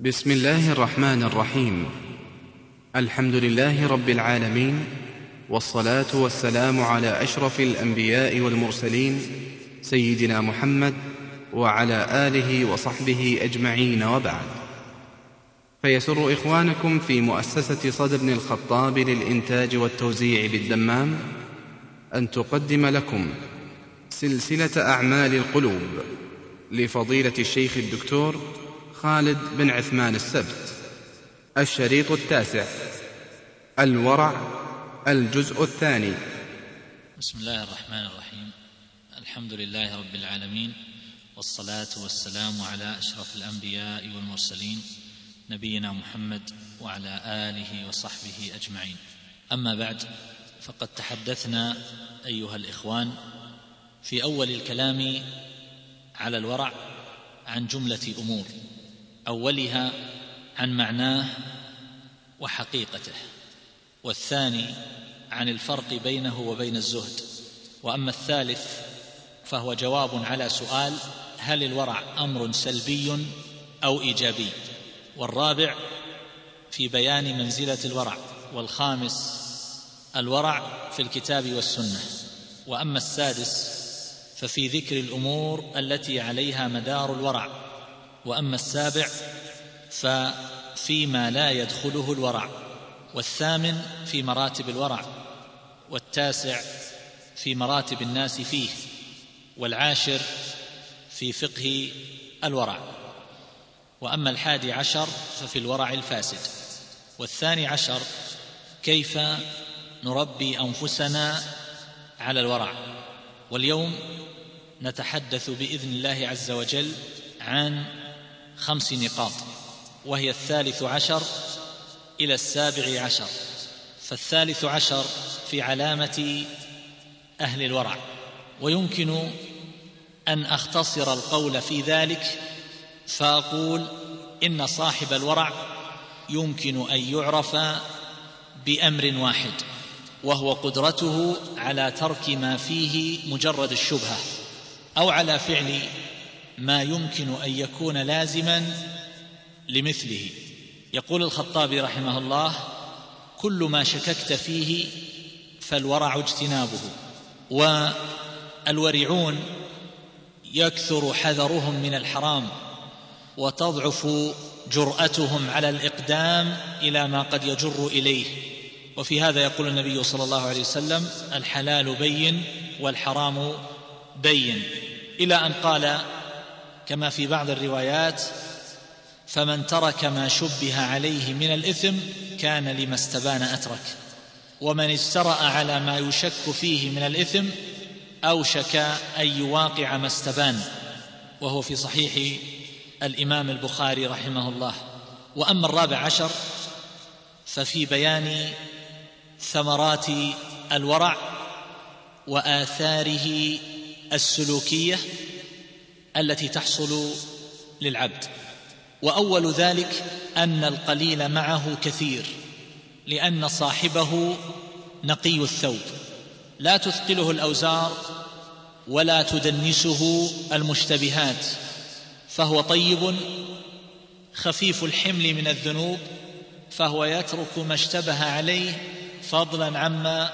بسم الله الرحمن الرحيم. الحمد لله رب العالمين، والصلاة والسلام على أشرف الأنبياء والمرسلين سيدنا محمد وعلى آله وصحبه أجمعين، وبعد. فيسر إخوانكم في مؤسسة صدر بن الخطاب للإنتاج والتوزيع بالدمام أن تقدم لكم سلسلة أعمال القلوب لفضيلة الشيخ الدكتور خالد بن عثمان السبت، الشريط 9، الورع، الجزء 2. بسم الله الرحمن الرحيم. الحمد لله رب العالمين، والصلاة والسلام على أشرف الأنبياء والمرسلين نبينا محمد وعلى آله وصحبه أجمعين. أما بعد، فقد تحدثنا أيها الإخوان في أول الكلام على الورع عن جملة أمور، أولها عن معناه وحقيقته، والثاني عن الفرق بينه وبين الزهد، وأما الثالث فهو جواب على سؤال: هل الورع أمر سلبي أو إيجابي؟ والرابع في بيان منزلة الورع، والخامس الورع في الكتاب والسنة، وأما السادس ففي ذكر الأمور التي عليها مدار الورع، وأما السابع ففيما لا يدخله الورع، والثامن في مراتب الورع، والتاسع في مراتب الناس فيه، والعاشر في فقه الورع، وأما 11 ففي الورع الفاسد، وال12 كيف نربي أنفسنا على الورع. واليوم نتحدث بإذن الله عز وجل عن 5 نقاط، وهي 13 إلى 17. ف13 في علامة أهل الورع، ويمكن أن أختصر القول في ذلك فأقول إن صاحب الورع يمكن أن يعرف بأمر واحد، وهو قدرته على ترك ما فيه مجرد الشبهة، أو على فعل ما يمكن أن يكون لازما لمثله. يقول الخطابي رحمه الله: كل ما شككت فيه فالورع اجتنابه. والورعون يكثر حذرهم من الحرام، وتضعف جرأتهم على الإقدام إلى ما قد يجر إليه. وفي هذا يقول النبي صلى الله عليه وسلم: الحلال بين والحرام بين، إلى أن قال كما في بعض الروايات: فمن ترك ما شبه عليه من الإثم كان لما استبان أترك، ومن اجترأ على ما يشك فيه من الإثم أوشك أن يواقع ما استبان، وهو في صحيح الإمام البخاري رحمه الله. وأما 14 ففي بيان ثمرات الورع وآثاره السلوكية التي تحصل للعبد. وأول ذلك أن القليل معه كثير، لأن صاحبه نقي الثوب، لا تثقله الأوزار ولا تدنسه المشتبهات، فهو طيب خفيف الحمل من الذنوب، فهو يترك ما اشتبه عليه فضلا عما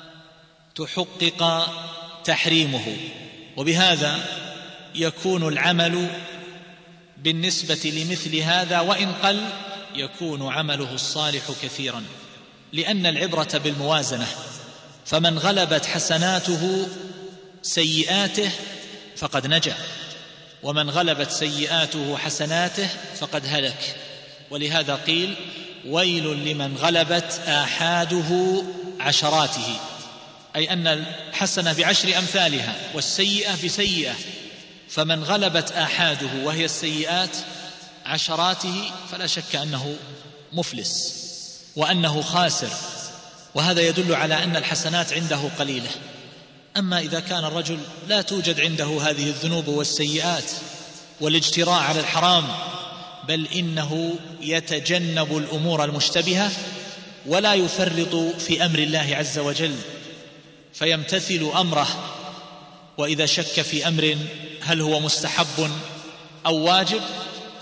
تحقق تحريمه. وبهذا يكون العمل بالنسبة لمثل هذا وإن قل يكون عمله الصالح كثيرا، لأن العبرة بالموازنة، فمن غلبت حسناته سيئاته فقد نجا، ومن غلبت سيئاته حسناته فقد هلك. ولهذا قيل: ويل لمن غلبت آحاده عشراته، أي أن الحسنة ب10 أمثالها والسيئة بسيئة، فمن غلبت آحاده وهي السيئات عشراته فلا شك أنه مفلس وأنه خاسر، وهذا يدل على أن الحسنات عنده قليلة. أما إذا كان الرجل لا توجد عنده هذه الذنوب والسيئات والاجتراء على الحرام، بل إنه يتجنب الأمور المشتبهة ولا يفرط في أمر الله عز وجل، فيمتثل أمره، وإذا شك في أمر هل هو مستحب أو واجب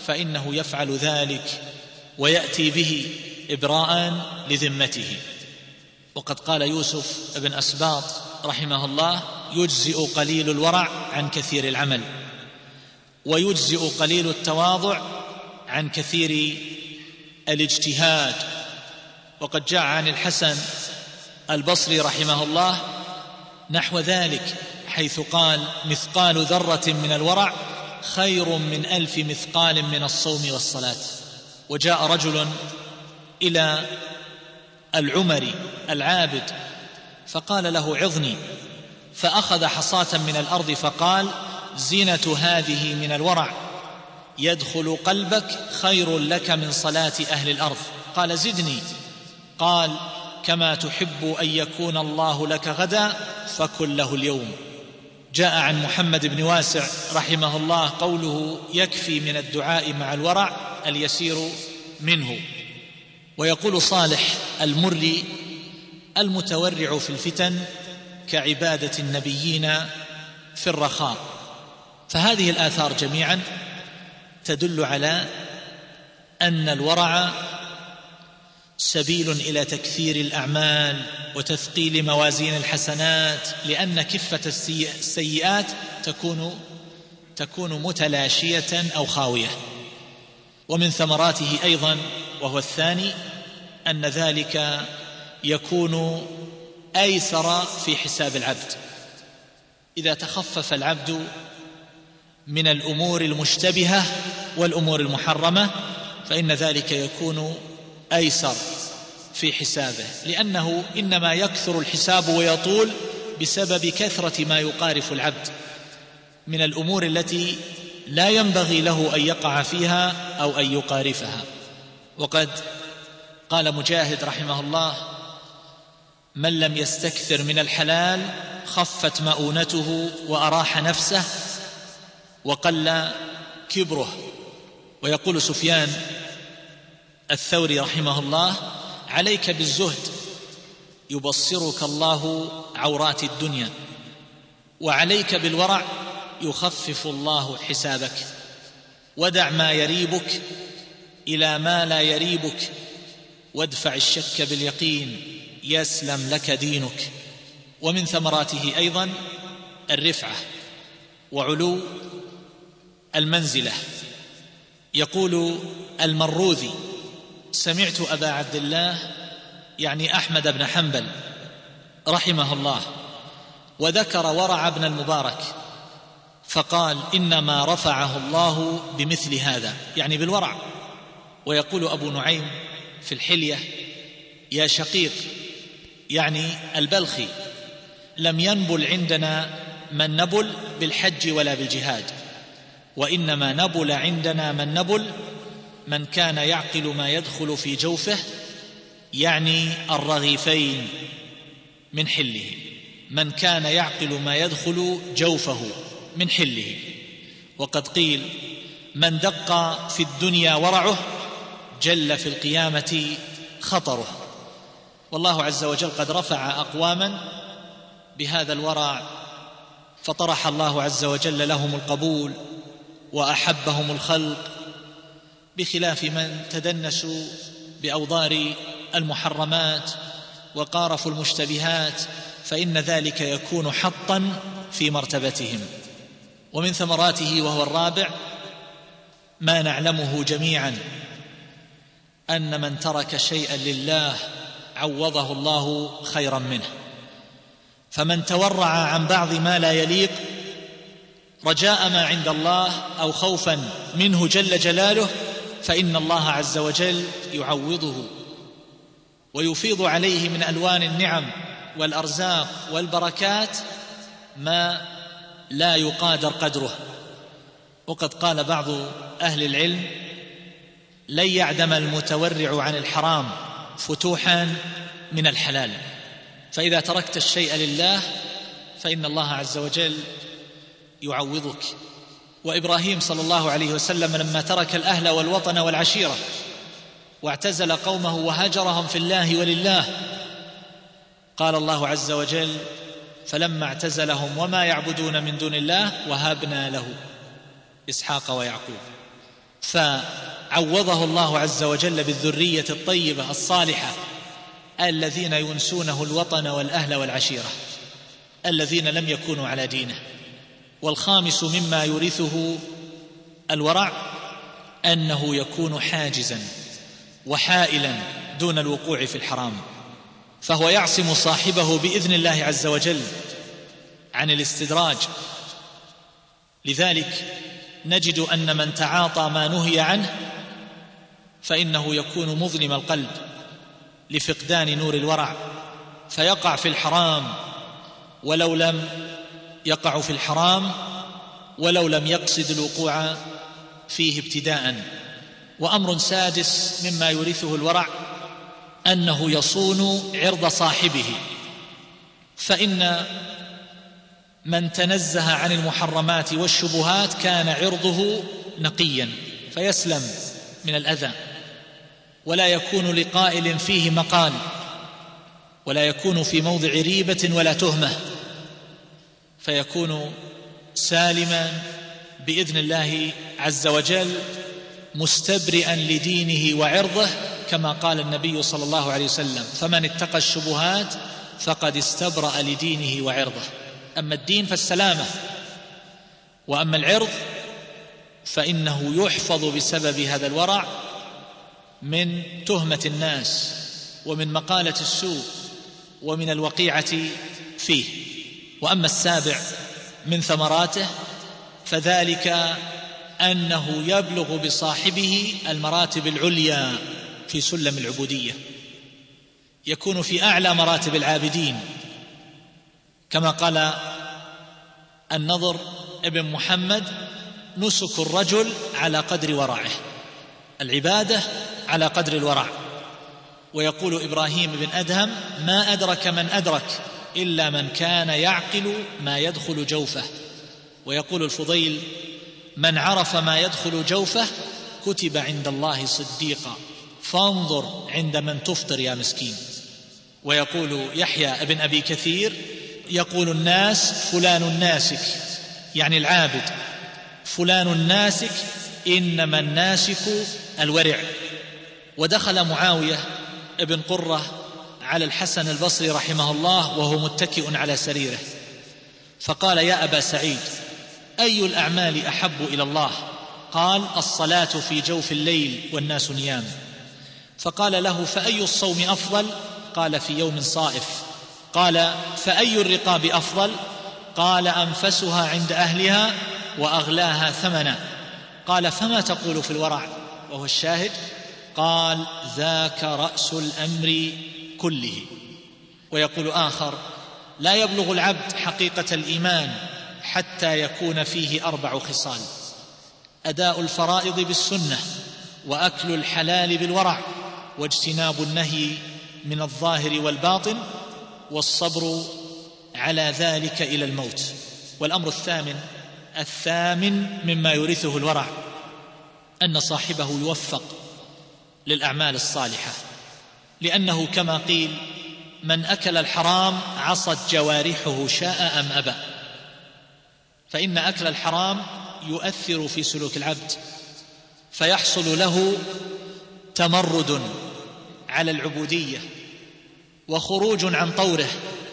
فإنه يفعل ذلك ويأتي به إبراء لذمته. وقد قال يوسف بن أسباط رحمه الله: يجزئ قليل الورع عن كثير العمل، ويجزئ قليل التواضع عن كثير الاجتهاد. وقد جاء عن الحسن البصري رحمه الله نحو ذلك، حيث قال: مثقال ذرة من الورع خير من 1000 مثقال من الصوم والصلاة. وجاء رجل إلى العمري العابد فقال له: عظني، فأخذ حصاة من الأرض فقال: زينة هذه من الورع، يدخل قلبك خير لك من صلاة أهل الأرض. قال: زدني. قال: كما تحب أن يكون الله لك غدا فكن له اليوم. جاء عن محمد بن واسع رحمه الله قوله: يكفي من الدعاء مع الورع اليسير منه. ويقول صالح المري: المتورع في الفتن كعبادة النبيين في الرخاء. فهذه الآثار جميعا تدل على أن الورع سبيل إلى تكثير الأعمال وتثقيل موازين الحسنات، لأن كفة السيئات تكون متلاشية أو خاوية. ومن ثمراته أيضا، وهو الثاني، أن ذلك يكون أيسر في حساب العبد. إذا تخفف العبد من الأمور المشتبهة والأمور المحرمة فإن ذلك يكون أيسر في حسابه، لأنه إنما يكثر الحساب ويطول بسبب كثرة ما يقارف العبد من الأمور التي لا ينبغي له أن يقع فيها أو أن يقارفها. وقد قال مجاهد رحمه الله: من لم يستكثر من الحلال خفت مؤونته وأراح نفسه وقل كبره. ويقول سفيان الثوري رحمه الله: عليك بالزهد يبصرك الله عورات الدنيا، وعليك بالورع يخفف الله حسابك، ودع ما يريبك إلى ما لا يريبك، وادفع الشك باليقين يسلم لك دينك. ومن ثمراته أيضا الرفعة وعلو المنزلة. يقول المروذي: سمعت أبا عبد الله يعني أحمد بن حنبل رحمه الله وذكر ورع ابن المبارك فقال: إنما رفعه الله بمثل هذا، يعني بالورع. ويقول أبو نعيم في الحلية: يا شقيق، يعني البلخي، لم ينبل عندنا من نبل بالحج ولا بالجهاد، وإنما نبل عندنا من نبل من كان يعقل ما يدخل في جوفه، يعني الرغيفين من حله، من كان يعقل ما يدخل جوفه من حله. وقد قيل: من دق في الدنيا ورعه جل في القيامة خطره. والله عز وجل قد رفع أقواما بهذا الورع، فطرح الله عز وجل لهم القبول وأحبهم الخلق، بخلاف من تدنسوا بأوضار المحرمات وقارفوا المشتبهات، فإن ذلك يكون حطا في مرتبتهم. ومن ثمراته، وهو الرابع، ما نعلمه جميعا، أن من ترك شيئا لله عوضه الله خيرا منه. فمن تورع عن بعض ما لا يليق رجاء ما عند الله أو خوفا منه جل جلاله، فإن الله عز وجل يعوضه ويفيض عليه من ألوان النعم والأرزاق والبركات ما لا يقادر قدره. وقد قال بعض أهل العلم: لن يعدم المتورع عن الحرام فتوحا من الحلال. فإذا تركت الشيء لله فإن الله عز وجل يعوضك. وإبراهيم صلى الله عليه وسلم لما ترك الأهل والوطن والعشيرة واعتزل قومه وهاجرهم في الله ولله، قال الله عز وجل: فلما اعتزلهم وما يعبدون من دون الله وهبنا له إسحاق ويعقوب. فعوضه الله عز وجل بالذرية الطيبة الصالحة الذين ينسونه الوطن والأهل والعشيرة الذين لم يكونوا على دينه. والخامس مما يورثه الورع أنه يكون حاجزا وحائلا دون الوقوع في الحرام، فهو يعصم صاحبه بإذن الله عز وجل عن الاستدراج. لذلك نجد أن من تعاطى ما نهي عنه فإنه يكون مظلم القلب لفقدان نور الورع، فيقع في الحرام ولو لم يقع في الحرام ولو لم يقصد الوقوع فيه ابتداء. وأمر سادس مما يورثه الورع أنه يصون عرض صاحبه، فإن من تنزه عن المحرمات والشبهات كان عرضه نقيا فيسلم من الأذى، ولا يكون لقائل فيه مقال، ولا يكون في موضع ريبة ولا تهمة، فيكون سالما بإذن الله عز وجل مستبرئا لدينه وعرضه، كما قال النبي صلى الله عليه وسلم: فمن اتقى الشبهات فقد استبرأ لدينه وعرضه. أما الدين فالسلامة، وأما العرض فإنه يحفظ بسبب هذا الورع من تهمة الناس ومن مقالة السوء ومن الوقيعة فيه. وأما السابع من ثمراته فذلك أنه يبلغ بصاحبه المراتب العليا في سلم العبودية، يكون في أعلى مراتب العابدين، كما قال النضر ابن محمد: نسك الرجل على قدر ورعه، العبادة على قدر الورع. ويقول إبراهيم بن أدهم: ما أدرك من أدرك إلا من كان يعقل ما يدخل جوفه. ويقول الفضيل: من عرف ما يدخل جوفه كتب عند الله صديقا، فانظر عند من تفطر يا مسكين. ويقول يحيى بن أبي كثير: يقول الناس فلان الناسك، يعني العابد، فلان الناسك إنما الناسك الورع. ودخل معاوية ابن قرة على الحسن البصري رحمه الله وهو متكئ على سريره، فقال: يا أبا سعيد، أي الأعمال أحب إلى الله؟ قال: الصلاة في جوف الليل والناس نيام. فقال له: فأي الصوم أفضل؟ قال: في يوم صائف. قال: فأي الرقاب أفضل؟ قال: أنفسها عند أهلها وأغلاها ثمنا. قال: فما تقول في الورع؟ وهو الشاهد. قال: ذاك رأس الأمر كله. ويقول آخر: لا يبلغ العبد حقيقة الإيمان حتى يكون فيه 4 خصال: أداء الفرائض بالسنة، وأكل الحلال بالورع، واجتناب النهي من الظاهر والباطن، والصبر على ذلك إلى الموت. والأمر الثامن مما يورثه الورع أن صاحبه يوفق للأعمال الصالحة، لأنه كما قيل: من أكل الحرام عصت جوارحه شاء أم أبى. فإن أكل الحرام يؤثر في سلوك العبد، فيحصل له تمرد على العبودية، وخروج عن طوره،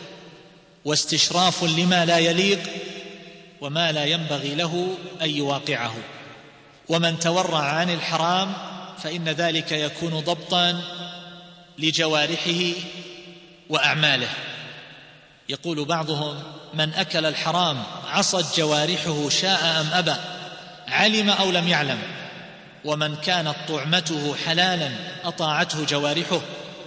واستشراف لما لا يليق وما لا ينبغي له أن يواقعه. ومن تورع عن الحرام فإن ذلك يكون ضبطا لجوارحه وأعماله. يقول بعضهم: من أكل الحرام عصت جوارحه شاء أم أبى، علم أو لم يعلم. ومن كانت طعمته حلالا أطاعته جوارحه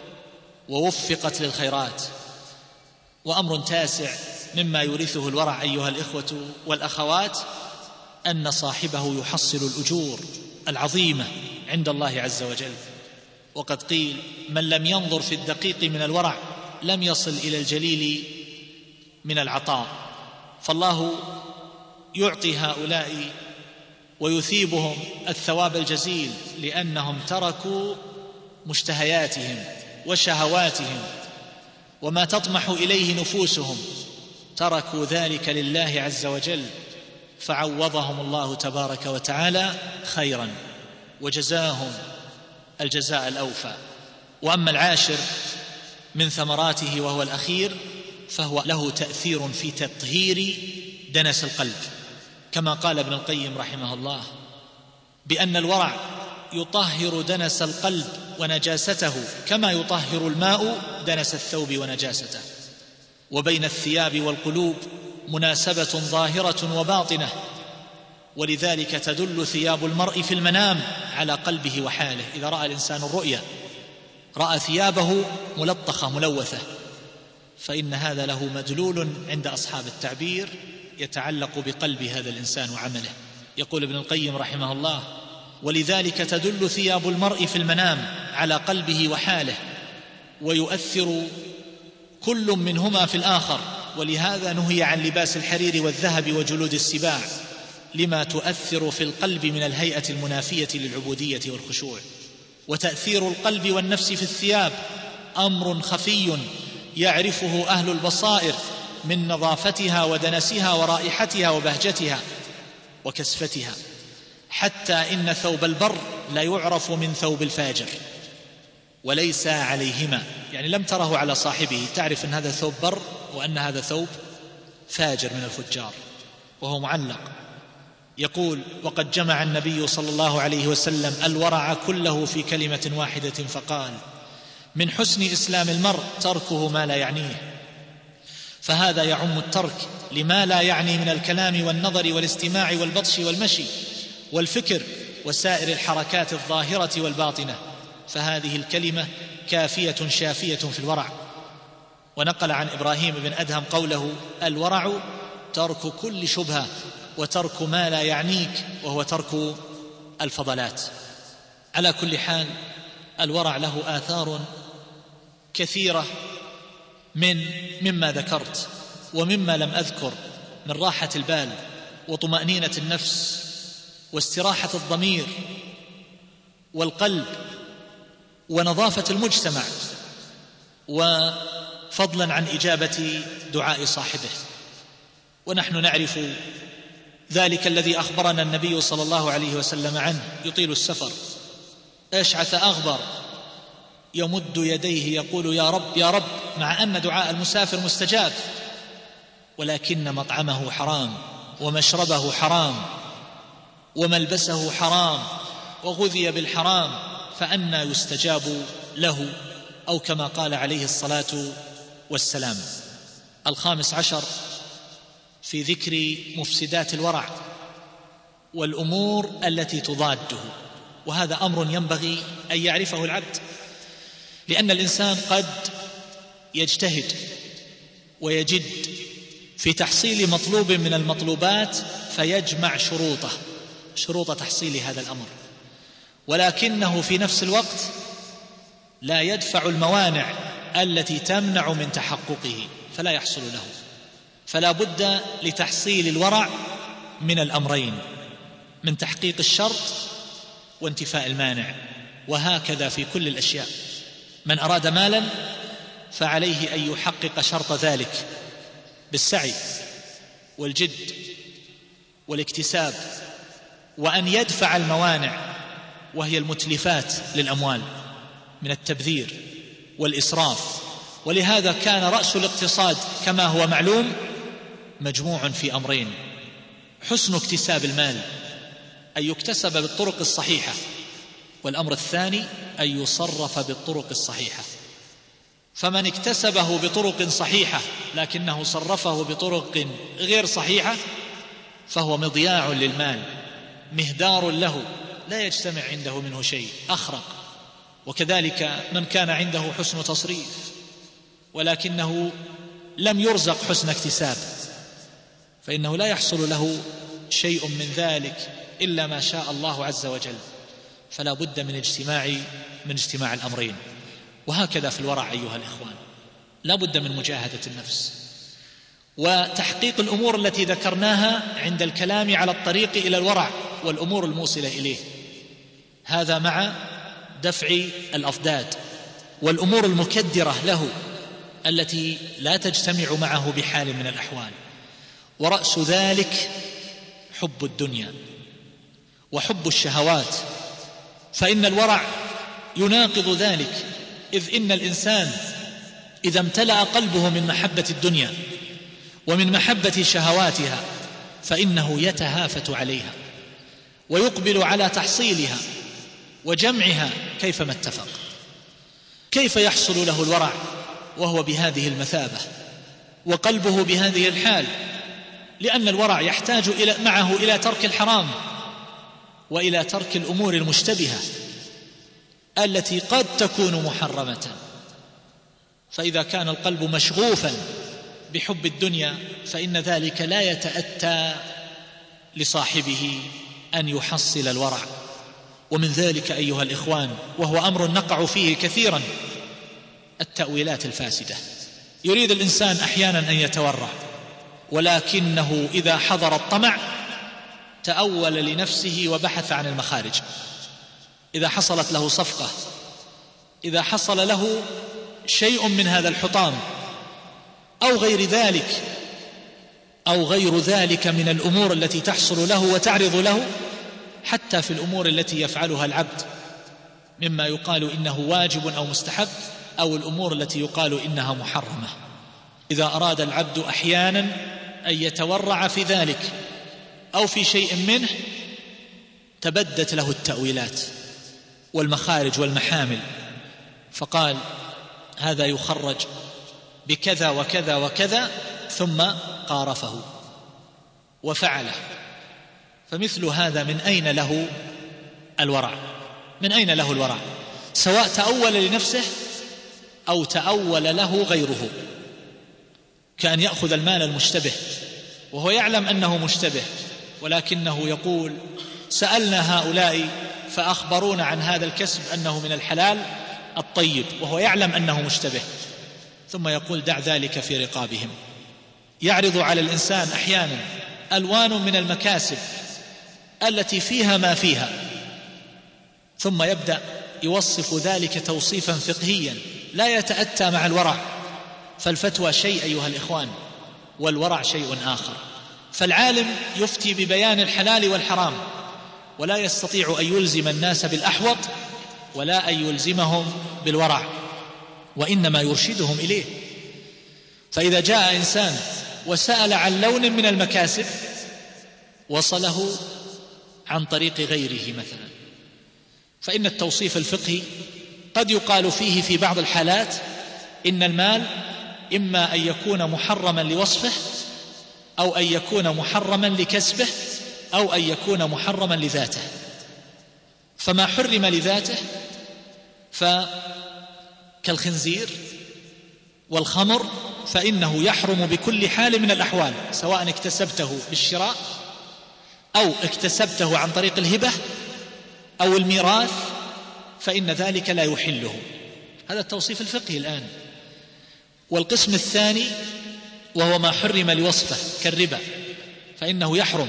ووفقت للخيرات. وأمر تاسع مما يورثه الورع أيها الإخوة والأخوات أن صاحبه يحصل الأجور العظيمة عند الله عز وجل. وقد قيل: من لم ينظر في الدقيق من الورع لم يصل إلى الجليل من العطاء. فالله يعطي هؤلاء ويثيبهم الثواب الجزيل لأنهم تركوا مشتهياتهم وشهواتهم وما تطمح إليه نفوسهم، تركوا ذلك لله عز وجل، فعوضهم الله تبارك وتعالى خيرا. وجزاهم الجزاء الأوفى. وأما العاشر من ثمراته وهو الأخير فهو له تأثير في تطهير دنس القلب، كما قال ابن القيم رحمه الله بأن الورع يطهر دنس القلب ونجاسته كما يطهر الماء دنس الثوب ونجاسته. وبين الثياب والقلوب مناسبة ظاهرة وباطنة، ولذلك تدل ثياب المرء في المنام على قلبه وحاله. إذا رأى الإنسان الرؤيا رأى ثيابه ملطخة ملوثة، فإن هذا له مدلول عند أصحاب التعبير يتعلق بقلب هذا الإنسان وعمله. يقول ابن القيم رحمه الله: ولذلك تدل ثياب المرء في المنام على قلبه وحاله، ويؤثر كل منهما في الآخر، ولهذا نهي عن لباس الحرير والذهب وجلود السباع، لما تؤثر في القلب من الهيئة المنافية للعبودية والخشوع. وتأثير القلب والنفس في الثياب أمر خفي يعرفه أهل البصائر من نظافتها ودنسها ورائحتها وبهجتها وكسفتها، حتى إن ثوب البر لا يعرف من ثوب الفاجر وليس عليهما، يعني لم تره على صاحبه تعرف أن هذا ثوب بر وأن هذا ثوب فاجر من الفجار، وهو معلق. يقول: وقد جمع النبي صلى الله عليه وسلم الورع كله في كلمة واحدة فقال: من حسن إسلام المرء تركه ما لا يعنيه. فهذا يعم الترك لما لا يعني من الكلام والنظر والاستماع والبطش والمشي والفكر وسائر الحركات الظاهرة والباطنة، فهذه الكلمة كافية شافية في الورع. ونقل عن إبراهيم بن أدهم قوله: الورع ترك كل شبهة وترك ما لا يعنيك، وهو ترك الفضلات. على كل حال الورع له آثار كثيرة مما ذكرت ومما لم أذكر، من راحة البال وطمأنينة النفس واستراحة الضمير والقلب ونظافة المجتمع، وفضلا عن إجابة دعاء صاحبه. ونحن نعرف ذلك الذي أخبرنا النبي صلى الله عليه وسلم عنه: يطيل السفر أشعث أغبر يمد يديه يقول: يا رب يا رب، مع أن دعاء المسافر مستجاب، ولكن مطعمه حرام ومشربه حرام وملبسه حرام وغذي بالحرام، فأنى يستجاب له، أو كما قال عليه الصلاة والسلام. 15 في ذكر مفسدات الورع والأمور التي تضاده، وهذا أمر ينبغي أن يعرفه العبد، لأن الإنسان قد يجتهد ويجد في تحصيل مطلوب من المطلوبات فيجمع شروط تحصيل هذا الأمر، ولكنه في نفس الوقت لا يدفع الموانع التي تمنع من تحققه فلا يحصل له. فلا بد لتحصيل الورع من الأمرين: من تحقيق الشرط وانتفاء المانع. وهكذا في كل الأشياء، من أراد مالا فعليه أن يحقق شرط ذلك بالسعي والجد والاكتساب، وأن يدفع الموانع وهي المتلفات للأموال من التبذير والإسراف. ولهذا كان رأس الاقتصاد كما هو معلوم مجموع في أمرين: حسن اكتساب المال، أن يكتسب بالطرق الصحيحة، والأمر الثاني أن يصرف بالطرق الصحيحة. فمن اكتسبه بطرق صحيحة لكنه صرفه بطرق غير صحيحة فهو مضياع للمال، مهدار له، لا يجتمع عنده منه شيء، أخرق. وكذلك من كان عنده حسن تصريف ولكنه لم يرزق حسن اكتساب فإنه لا يحصل له شيء من ذلك إلا ما شاء الله عز وجل. فلا بد من اجتماع الأمرين. وهكذا في الورع أيها الإخوان، لا بد من مجاهدة النفس وتحقيق الأمور التي ذكرناها عند الكلام على الطريق إلى الورع والأمور الموصلة إليه، هذا مع دفع الأضداد والأمور المكدرة له التي لا تجتمع معه بحال من الأحوال. ورأس ذلك حب الدنيا وحب الشهوات فإن الورع يناقض ذلك، إذ إن الإنسان إذا امتلأ قلبه من محبة الدنيا ومن محبة شهواتها فإنه يتهافت عليها ويقبل على تحصيلها وجمعها كيفما اتفق. كيف يحصل له الورع وهو بهذه المثابة وقلبه بهذه الحال؟ لأن الورع يحتاج معه إلى ترك الحرام وإلى ترك الأمور المشتبهة التي قد تكون محرمة. فإذا كان القلب مشغوفا بحب الدنيا فإن ذلك لا يتأتى لصاحبه أن يحصل الورع. ومن ذلك أيها الإخوان، وهو أمر نقع فيه كثيرا، التأويلات الفاسدة. يريد الإنسان أحيانا أن يتورع، ولكنه إذا حضر الطمع تأول لنفسه وبحث عن المخارج. إذا حصلت له صفقة، إذا حصل له شيء من هذا الحطام أو غير ذلك من الأمور التي تحصل له وتعرض له، حتى في الأمور التي يفعلها العبد مما يقال إنه واجب أو مستحب، أو الأمور التي يقال إنها محرمة، إذا أراد العبد أحيانا أن يتورع في ذلك أو في شيء منه تبدت له التأويلات والمخارج والمحامل، فقال هذا يخرج بكذا وكذا وكذا، ثم قارفه وفعله. فمثل هذا من أين له الورع؟ من أين له الورع؟ سواء تأول لنفسه أو تأول له غيره، كأن يأخذ المال المشتبه وهو يعلم أنه مشتبه، ولكنه يقول سألنا هؤلاء فأخبرونا عن هذا الكسب أنه من الحلال الطيب، وهو يعلم أنه مشتبه، ثم يقول دع ذلك في رقابهم. يعرض على الإنسان أحيانا ألوان من المكاسب التي فيها ما فيها، ثم يبدأ يوصف ذلك توصيفا فقهيا لا يتأتى مع الورع. فالفتوى شيء أيها الإخوان، والورع شيء آخر. فالعالم يفتي ببيان الحلال والحرام، ولا يستطيع أن يلزم الناس بالأحوط ولا أن يلزمهم بالورع، وإنما يرشدهم إليه. فإذا جاء إنسان وسأل عن لون من المكاسب وصله عن طريق غيره مثلا، فإن التوصيف الفقهي قد يقال فيه في بعض الحالات إن المال إما أن يكون محرما لوصفه، أو أن يكون محرما لكسبه، أو أن يكون محرما لذاته. فما حرم لذاته فكالخنزير والخمر فإنه يحرم بكل حال من الأحوال، سواء اكتسبته بالشراء أو اكتسبته عن طريق الهبة أو الميراث، فإن ذلك لا يحله. هذا التوصيف الفقهي الآن. والقسم الثاني وهو ما حرم لوصفه كالربا، فإنه يحرم،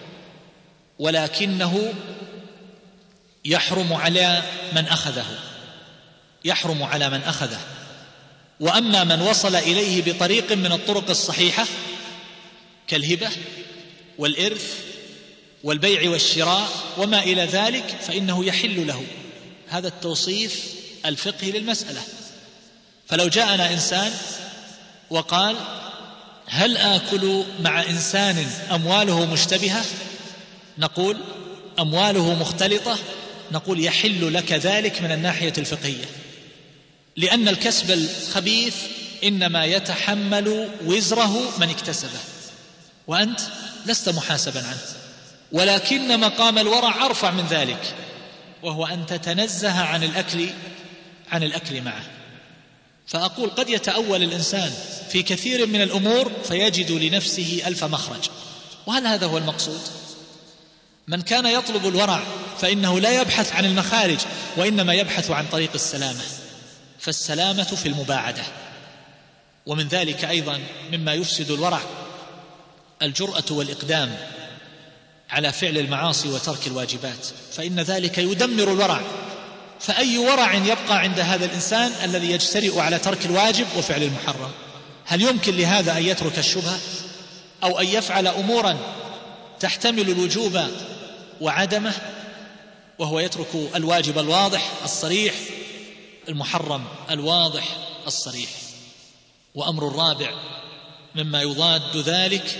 ولكنه يحرم على من أخذه، يحرم على من أخذه. وأما من وصل إليه بطريق من الطرق الصحيحة كالهبة والإرث والبيع والشراء وما إلى ذلك فإنه يحل له. هذا التوصيف الفقهي للمسألة. فلو جاءنا إنسان وقال هل آكل مع إنسان أمواله مشتبهة؟ نقول أمواله مختلطة، نقول يحل لك ذلك من الناحية الفقهية، لأن الكسب الخبيث إنما يتحمل وزره من اكتسبه، وأنت لست محاسبا عنه. ولكن مقام الورع أرفع من ذلك، وهو أن تتنزه عن الأكل معه. فأقول قد يتأول الإنسان في كثير من الأمور فيجد لنفسه ألف مخرج، وهل هذا هو المقصود؟ من كان يطلب الورع فإنه لا يبحث عن المخارج، وإنما يبحث عن طريق السلامة، فالسلامة في المباعدة. ومن ذلك أيضا مما يفسد الورع الجرأة والإقدام على فعل المعاصي وترك الواجبات، فإن ذلك يدمر الورع. فأي ورع يبقى عند هذا الإنسان الذي يجترئ على ترك الواجب وفعل المحرم؟ هل يمكن لهذا أن يترك الشبهة أو أن يفعل أمورا تحتمل الوجوب وعدمه؟ وهو يترك الواجب الواضح الصريح، المحرم الواضح الصريح. وأمر الرابع مما يضاد ذلك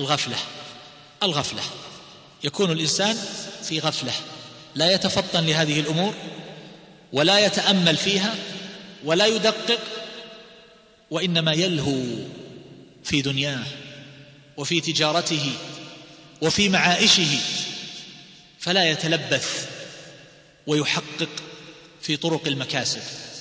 الغفلة. يكون الإنسان في غفلة، لا يتفطن لهذه الأمور ولا يتأمل فيها ولا يدقق، وإنما يلهو في دنياه وفي تجارته وفي معائشه، فلا يتلبث ويحقق في طرق المكاسب.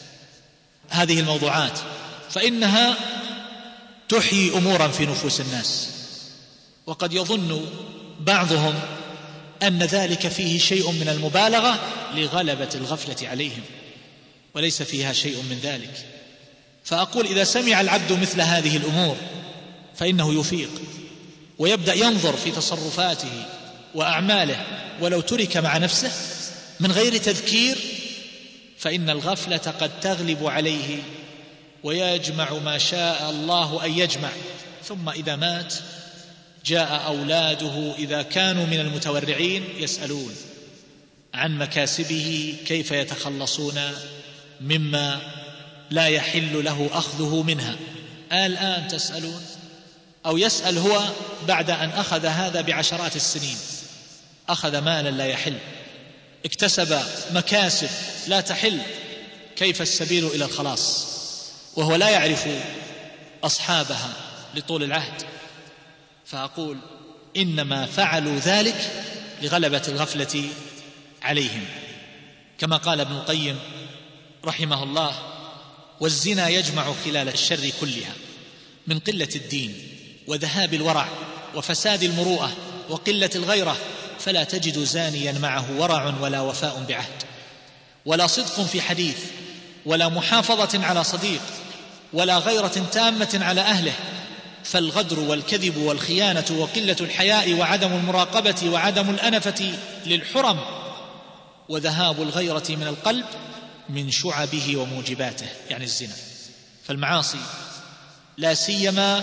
هذه الموضوعات فإنها تحيي أمورا في نفوس الناس، وقد يظن بعضهم أن ذلك فيه شيء من المبالغة لغلبة الغفلة عليهم، وليس فيها شيء من ذلك. فأقول إذا سمع العبد مثل هذه الأمور فإنه يفيق ويبدأ ينظر في تصرفاته وأعماله، ولو ترك مع نفسه من غير تذكير فإن الغفلة قد تغلب عليه ويجمع ما شاء الله أن يجمع، ثم إذا مات جاء أولاده إذا كانوا من المتورعين يسألون عن مكاسبه كيف يتخلصون مما لا يحل له أخذه منها. الآن تسألون؟ أو يسأل هو بعد أن أخذ هذا بعشرات السنين، أخذ مالا لا يحل، اكتسب مكاسب لا تحل، كيف السبيل إلى الخلاص؟ وهو لا يعرف أصحابها لطول العهد. فأقول إنما فعلوا ذلك لغلبة الغفلة عليهم، كما قال ابن القيم رحمه الله: والزنا يجمع خلال الشر كلها من قلة الدين وذهاب الورع وفساد المروءة وقلة الغيرة، فلا تجد زانيا معه ورع ولا وفاء بعهد ولا صدق في حديث ولا محافظة على صديق ولا غيرة تامة على أهله، فالغدر والكذب والخيانة وقلة الحياء وعدم المراقبة وعدم الأنفة للحرم وذهاب الغيرة من القلب من شعبه وموجباته، يعني الزنا. فالمعاصي لا سيما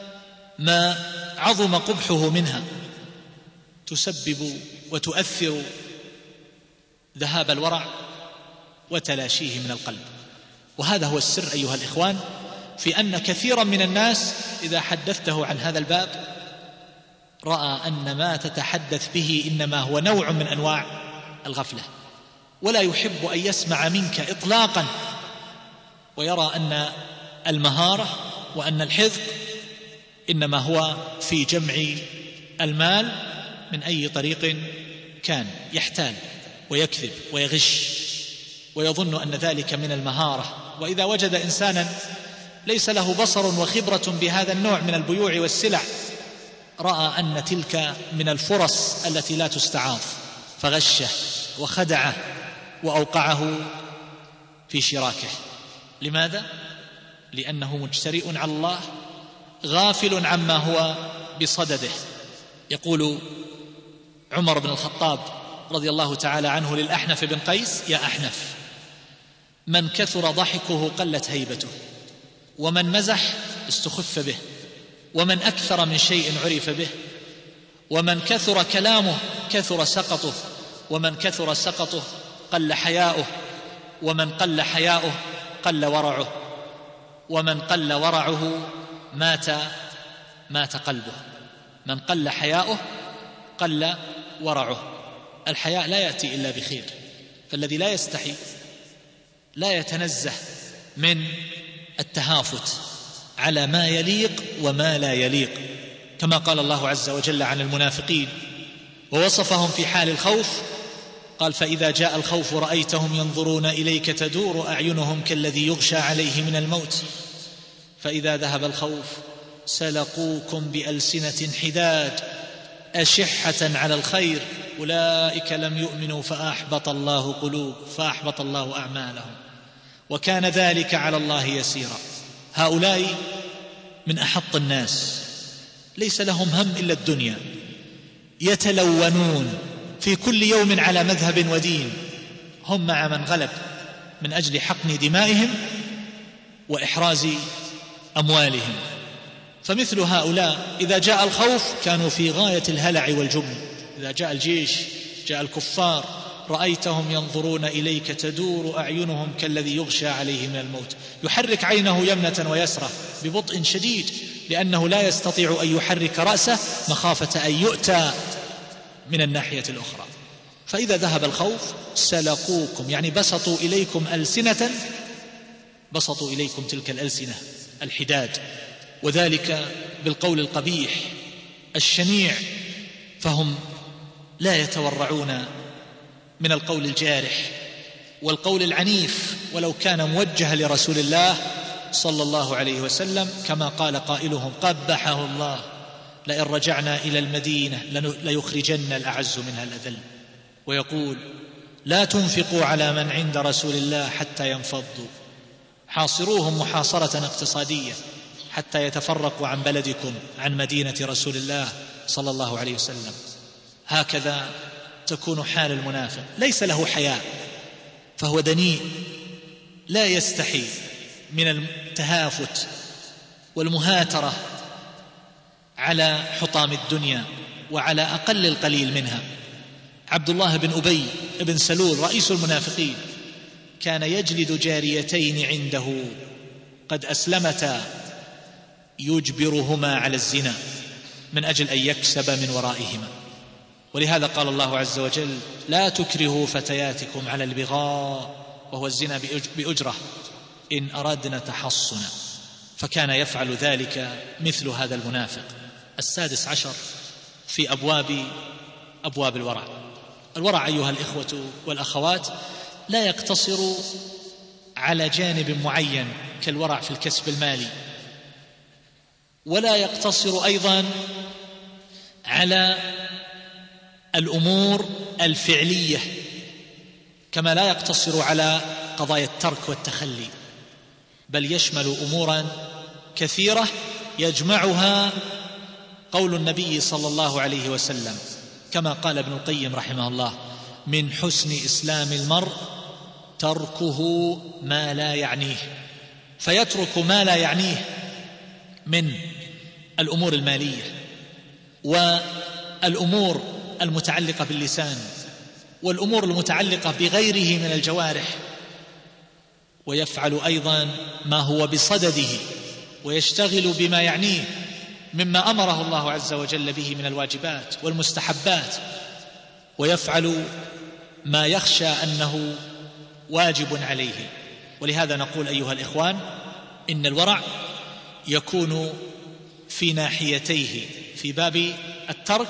ما عظم قبحه منها تسبب وتؤثر ذهاب الورع وتلاشيه من القلب. وهذا هو السر أيها الإخوان في أن كثيرا من الناس إذا حدثته عن هذا الباب رأى أن ما تتحدث به إنما هو نوع من أنواع الغفلة، ولا يحب أن يسمع منك إطلاقا، ويرى أن المهارة وأن الحذق إنما هو في جمع المال من أي طريق كان، يحتال ويكذب ويغش ويظن أن ذلك من المهارة. وإذا وجد إنسانا ليس له بصر وخبرة بهذا النوع من البيوع والسلع رأى أن تلك من الفرص التي لا تستعاض، فغشه وخدعه وأوقعه في شراكه. لماذا؟ لأنه مجترئ على الله غافل عما هو بصدده. يقول عمر بن الخطاب رضي الله تعالى عنه للأحنف بن قيس: يا أحنف، من كثر ضحكه قلت هيبته، ومن مزح استخف به، ومن أكثر من شيء عرف به، ومن كثر كلامه كثر سقطه، ومن كثر سقطه قل حياؤه، ومن قل حياؤه قل ورعه، ومن قل ورعه مات قلبه. من قل حياؤه قل ورعه. الحياء لا يأتي إلا بخير، فالذي لا يستحي لا يتنزه من التهافت على ما يليق وما لا يليق، كما قال الله عز وجل عن المنافقين ووصفهم في حال الخوف، قال: فإذا جاء الخوف رأيتهم ينظرون إليك تدور أعينهم كالذي يغشى عليه من الموت، فإذا ذهب الخوف سلقوكم بألسنة حداد أشحة على الخير أولئك لم يؤمنوا فأحبط الله أعمالهم وكان ذلك على الله يسيرا. هؤلاء من أحط الناس، ليس لهم هم إلا الدنيا، يتلونون في كل يوم على مذهب ودين، هم مع من غلب من أجل حقن دمائهم وإحراز أموالهم. فمثل هؤلاء إذا جاء الخوف كانوا في غاية الهلع والجبن، إذا جاء الجيش، جاء الكفار، رأيتهم ينظرون إليك تدور أعينهم كالذي يغشى عليه من الموت، يحرك عينه يمنة ويسرى ببطء شديد لأنه لا يستطيع أن يحرك رأسه مخافة أن يؤتى من الناحية الأخرى. فإذا ذهب الخوف سلقوكم، يعني بسطوا إليكم ألسنة، بسطوا إليكم تلك الألسنة الحداد، وذلك بالقول القبيح الشنيع، فهم لا يتورعون من القول الجارح والقول العنيف ولو كان موجها لرسول الله صلى الله عليه وسلم، كما قال قائلهم قبحه الله لئن رجعنا إلى المدينة ليخرجن الأعز منها الأذل. ويقول لا تنفقوا على من عند رسول الله حتى ينفضوا، حاصروهم محاصرة اقتصادية حتى يتفرقوا عن بلدكم، عن مدينة رسول الله صلى الله عليه وسلم. هكذا تكون حال المنافق، ليس له حياء، فهو دنيء لا يستحي من التهافت والمهاترة على حطام الدنيا وعلى أقل القليل منها. عبد الله بن أبي بن سلول رئيس المنافقين كان يجلد جاريتين عنده قد أسلمتا يجبرهما على الزنا من أجل أن يكسب من ورائهما. ولهذا قال الله عز وجل لا تكرهوا فتياتكم على البغاء، وهو الزنا بأجرة، إن أردنا تحصنا. فكان يفعل ذلك مثل هذا المنافق. 16 في أبواب الورع. الورع أيها الإخوة والأخوات لا يقتصر على جانب معين كالورع في الكسب المالي، ولا يقتصر أيضا على الأمور الفعلية، كما لا يقتصر على قضايا الترك والتخلي، بل يشمل أمورا كثيرة يجمعها قول النبي صلى الله عليه وسلم، كما قال ابن القيم رحمه الله من حسن إسلام المرء تركه ما لا يعنيه. فيترك ما لا يعنيه من الأمور المالية والأمور المتعلقة باللسان والأمور المتعلقة بغيره من الجوارح، ويفعل أيضا ما هو بصدده ويشتغل بما يعنيه مما أمره الله عز وجل به من الواجبات والمستحبات، ويفعل ما يخشى أنه واجب عليه. ولهذا نقول أيها الإخوان إن الورع يكون في ناحيتيه، في باب الترك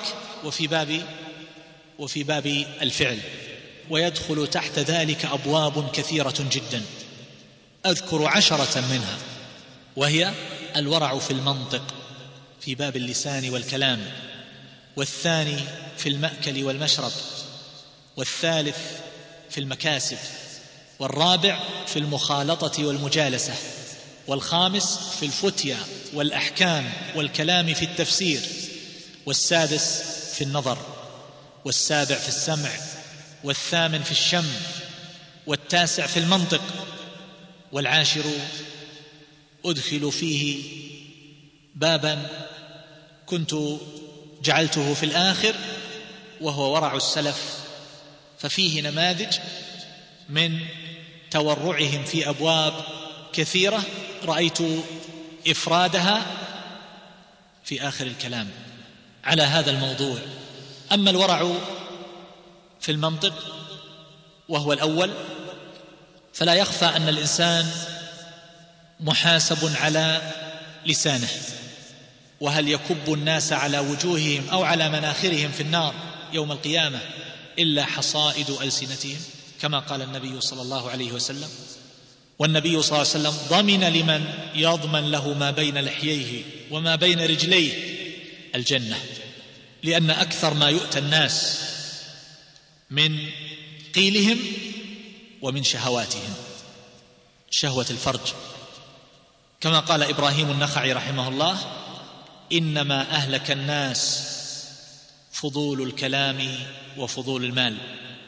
وفي باب الفعل، ويدخل تحت ذلك أبواب كثيرة جدا. أذكر 10 منها، وهي الورع في المنطق في باب اللسان والكلام، والثاني في المأكل والمشرب، والثالث في المكاسب، والرابع في المخالطة والمجالسة، والخامس في الفتيا والأحكام والكلام في التفسير، والسادس في النظر، والسابع في السمع، والثامن في الشم، والتاسع في المنطق، والعاشر أدخل فيه بابا كنت جعلته في الآخر، وهو ورع السلف، ففيه نماذج من تورعهم في أبواب كثيرة رأيت إفرادها في آخر الكلام على هذا الموضوع. أما الورع في المنطق وهو الأول، فلا يخفى أن الإنسان محاسب على لسانه، وهل يكب الناس على وجوههم أو على مناخرهم في النار يوم القيامة إلا حصائد ألسنتهم، كما قال النبي صلى الله عليه وسلم. والنبي صلى الله عليه وسلم ضمن لمن يضمن له ما بين لحييه وما بين رجليه الجنة، لأن أكثر ما يؤتى الناس من قيلهم ومن شهواتهم، شهوة الفرج، كما قال إبراهيم النخعي رحمه الله إنما أهلك الناس فضول الكلام وفضول المال.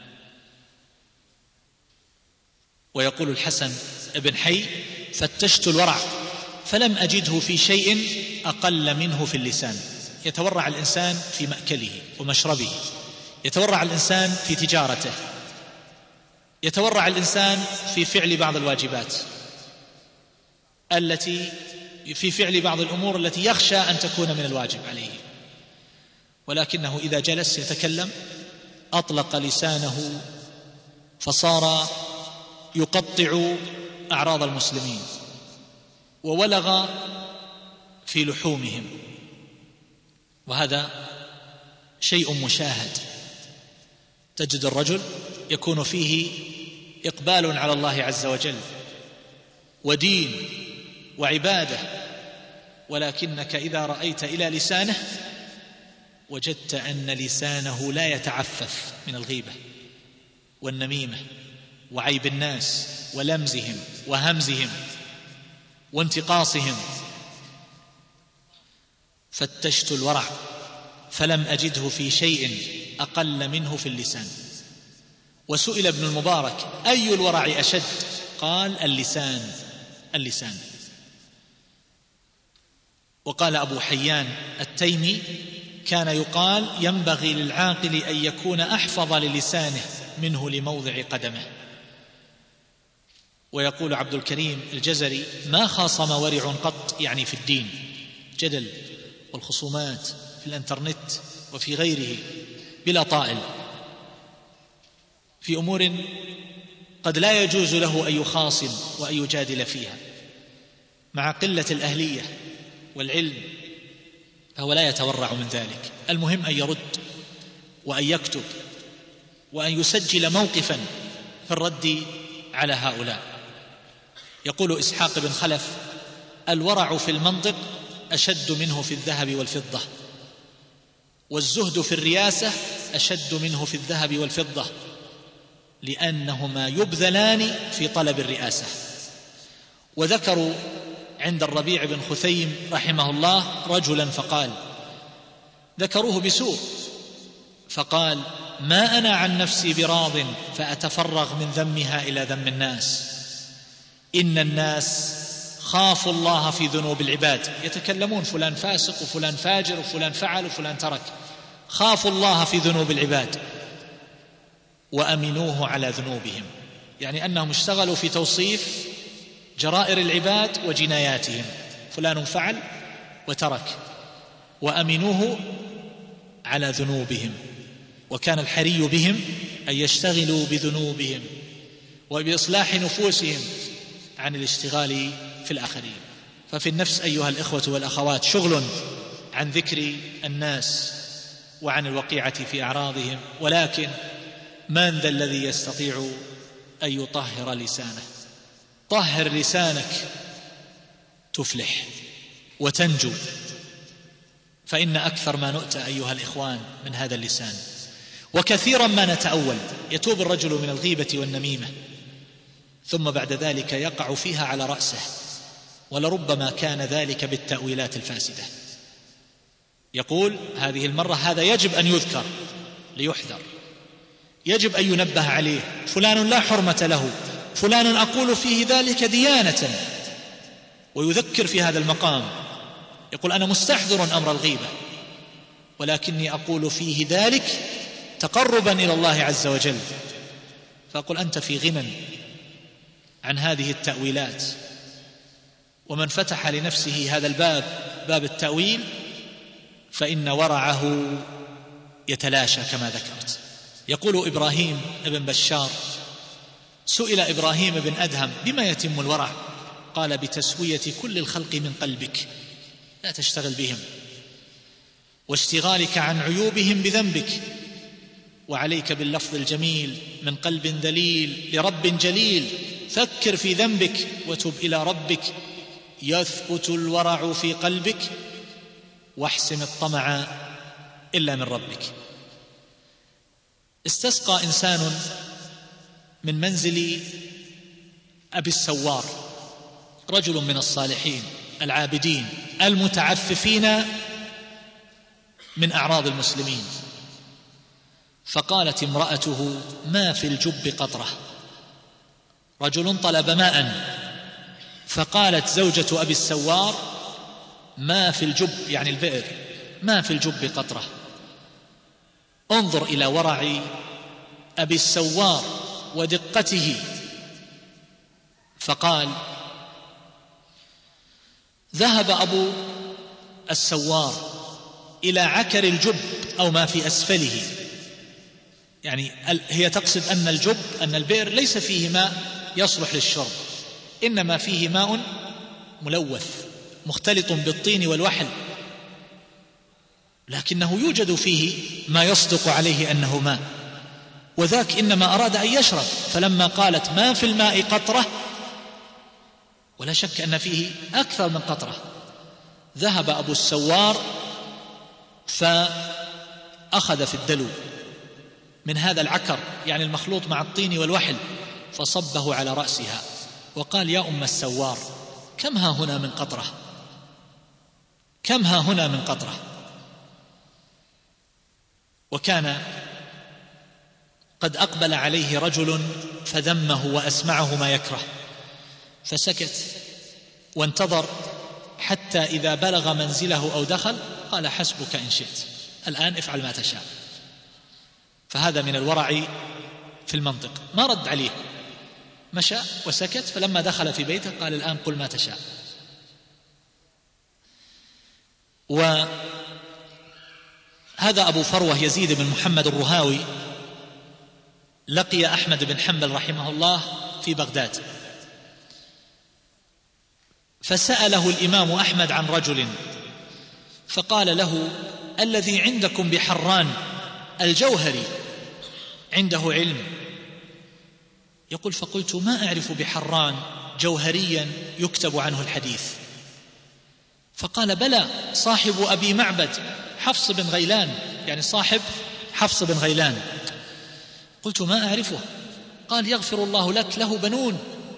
ويقول الحسن بن حي فتشت الورع فلم أجده في شيء أقل منه في اللسان. يتورع الإنسان في مأكله ومشربه، يتورع الإنسان في تجارته، يتورع الإنسان في فعل بعض الواجبات في فعل بعض الأمور التي يخشى أن تكون من الواجب عليه، ولكنه إذا جلس يتكلم أطلق لسانه فصار يقطع أعراض المسلمين وولغ في لحومهم، وهذا شيء مشاهد. تجد الرجل يكون فيه إقبال على الله عز وجل ودين وعبادة، ولكنك إذا رأيت إلى لسانه وجدت أن لسانه لا يتعفف من الغيبة والنميمة وعيب الناس ولمزهم وهمزهم وانتقاصهم. فتشت الورع فلم أجده في شيء أقل منه في اللسان. وسئل ابن المبارك: أي الورع أشد؟ قال: اللسان. وقال أبو حيان التيمي: كان يقال ينبغي للعاقل أن يكون أحفظ للسانه منه لموضع قدمه. ويقول عبد الكريم الجزري: ما خاصم ورع قط، يعني في الدين، جدل والخصومات في الانترنت وفي غيره بلا طائل، في أمور قد لا يجوز له أن يخاصم وأن يجادل فيها مع قلة الأهلية والعلم، فهو لا يتورع من ذلك. المهم أن يرد وأن يكتب وأن يسجل موقفا في الرد على هؤلاء. يقول إسحاق بن خلف: الورع في المنطق أشد منه في الذهب والفضة، والزهد في الرياسة أشد منه في الذهب والفضة، لأنهما يبذلان في طلب الرئاسة. وذكروا عند الربيع بن خثيم رحمه الله رجلا فقال، ذكروه بسوء، فقال: ما أنا عن نفسي براض فأتفرغ من ذمها إلى ذم الناس، إن الناس خافوا الله في ذنوب العباد. يتكلمون فلان فاسق وفلان فاجر وفلان فعل وفلان ترك، خافوا الله في ذنوب العباد وأمنوه على ذنوبهم، يعني أنهم اشتغلوا في توصيف جرائر العباد وجناياتهم، فلان فعل وترك، وأمنوه على ذنوبهم. وكان الحري بهم أن يشتغلوا بذنوبهم وبإصلاح نفوسهم عن الاشتغال في الآخرين. ففي النفس أيها الإخوة والأخوات شغل عن ذكر الناس وعن الوقيعة في أعراضهم، ولكن من ذا الذي يستطيع أن يطهر لسانه؟ طهر لسانك تفلح وتنجو، فإن أكثر ما نؤتى أيها الإخوان من هذا اللسان، وكثيرا ما نتأول. يتوب الرجل من الغيبة والنميمة ثم بعد ذلك يقع فيها على رأسه، ولربما كان ذلك بالتأويلات الفاسدة. يقول: هذه المرة هذا يجب أن يذكر ليحذر، يجب أن ينبه عليه، فلان لا حرمة له، فلان أقول فيه ذلك ديانة، ويذكر في هذا المقام. يقول: أنا مستحضر أمر الغيبة، ولكني أقول فيه ذلك تقربا إلى الله عز وجل. فأقول: أنت في غنى عن هذه التأويلات. ومن فتح لنفسه هذا الباب، باب التأويل، فإن ورعه يتلاشى كما ذكرت. يقول إبراهيم بن بشار: سئل إبراهيم بن أدهم: بما يتم الورع؟ قال: بتسوية كل الخلق من قلبك، لا تشتغل بهم، واشتغالك عن عيوبهم بذنبك، وعليك باللفظ الجميل: من قلب ذليل لرب جليل، فكر في ذنبك وتب إلى ربك، يثبت الورع في قلبك، واحسم الطمع إلا من ربك. استسقى إنسان من منزل أبي السوار، رجل من الصالحين العابدين المتعففين من أعراض المسلمين، فقالت امرأته: ما في الجب قطرة. رجل طلب ماء، فقالت زوجة أبي السوار: ما في الجب، يعني البئر، ما في الجب قطرة. انظر إلى ورع أبي السوار ودقته، فقال: ذهب أبو السوار إلى عكر الجب أو ما في أسفله. يعني هي تقصد أن الجب، أن البئر ليس فيه ماء يصلح للشرب، إنما فيه ماء ملوث مختلط بالطين والوحل، لكنه يوجد فيه ما يصدق عليه أنه ماء، وذاك إنما أراد أن يشرب. فلما قالت: ما في الماء قطرة، ولا شك أن فيه أكثر من قطرة، ذهب أبو السوار فأخذ في الدلو من هذا العكر، يعني المخلوط مع الطين والوحل، فصبه على رأسها وقال: يا أم السوار، كم ها هنا من قطرة، كم ها هنا من قطرة. وكان قد أقبل عليه رجل فذمه وأسمعه ما يكره، فسكت وانتظر حتى إذا بلغ منزله أو دخل قال: حسبك إن شئت، الآن افعل ما تشاء. فهذا من الورع في المنطق، ما رد عليه، مشى وسكت. فلما دخل في بيته قال: الآن قل ما تشاء. وهذا أبو فروة يزيد بن محمد الرهاوي لقي أحمد بن حنبل رحمه الله في بغداد، فسأله الإمام أحمد عن رجل، فقال له: الذي عندكم بحران الجوهري عنده علم؟ يقول: فقلت: ما أعرف بحران جوهريا يكتب عنه الحديث. فقال: بلى، صاحب أبي معبد حفص بن غيلان، يعني صاحب حفص بن غيلان. قلت: ما أعرفه. قال: يغفر الله لك، له بنون.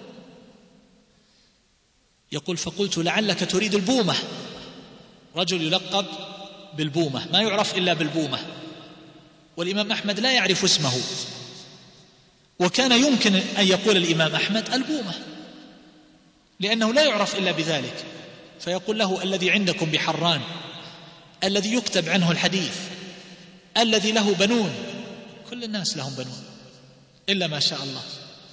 يقول: فقلت: لعلك تريد البومة، رجل يلقب بالبومة، ما يعرف إلا بالبومة، والإمام أحمد لا يعرف اسمه، وكان يمكن أن يقول الإمام أحمد البومة لأنه لا يعرف إلا بذلك، فيقول له: الذي عندكم بحران، الذي يكتب عنه الحديث، الذي له بنون. كل الناس لهم بنون إلا ما شاء الله.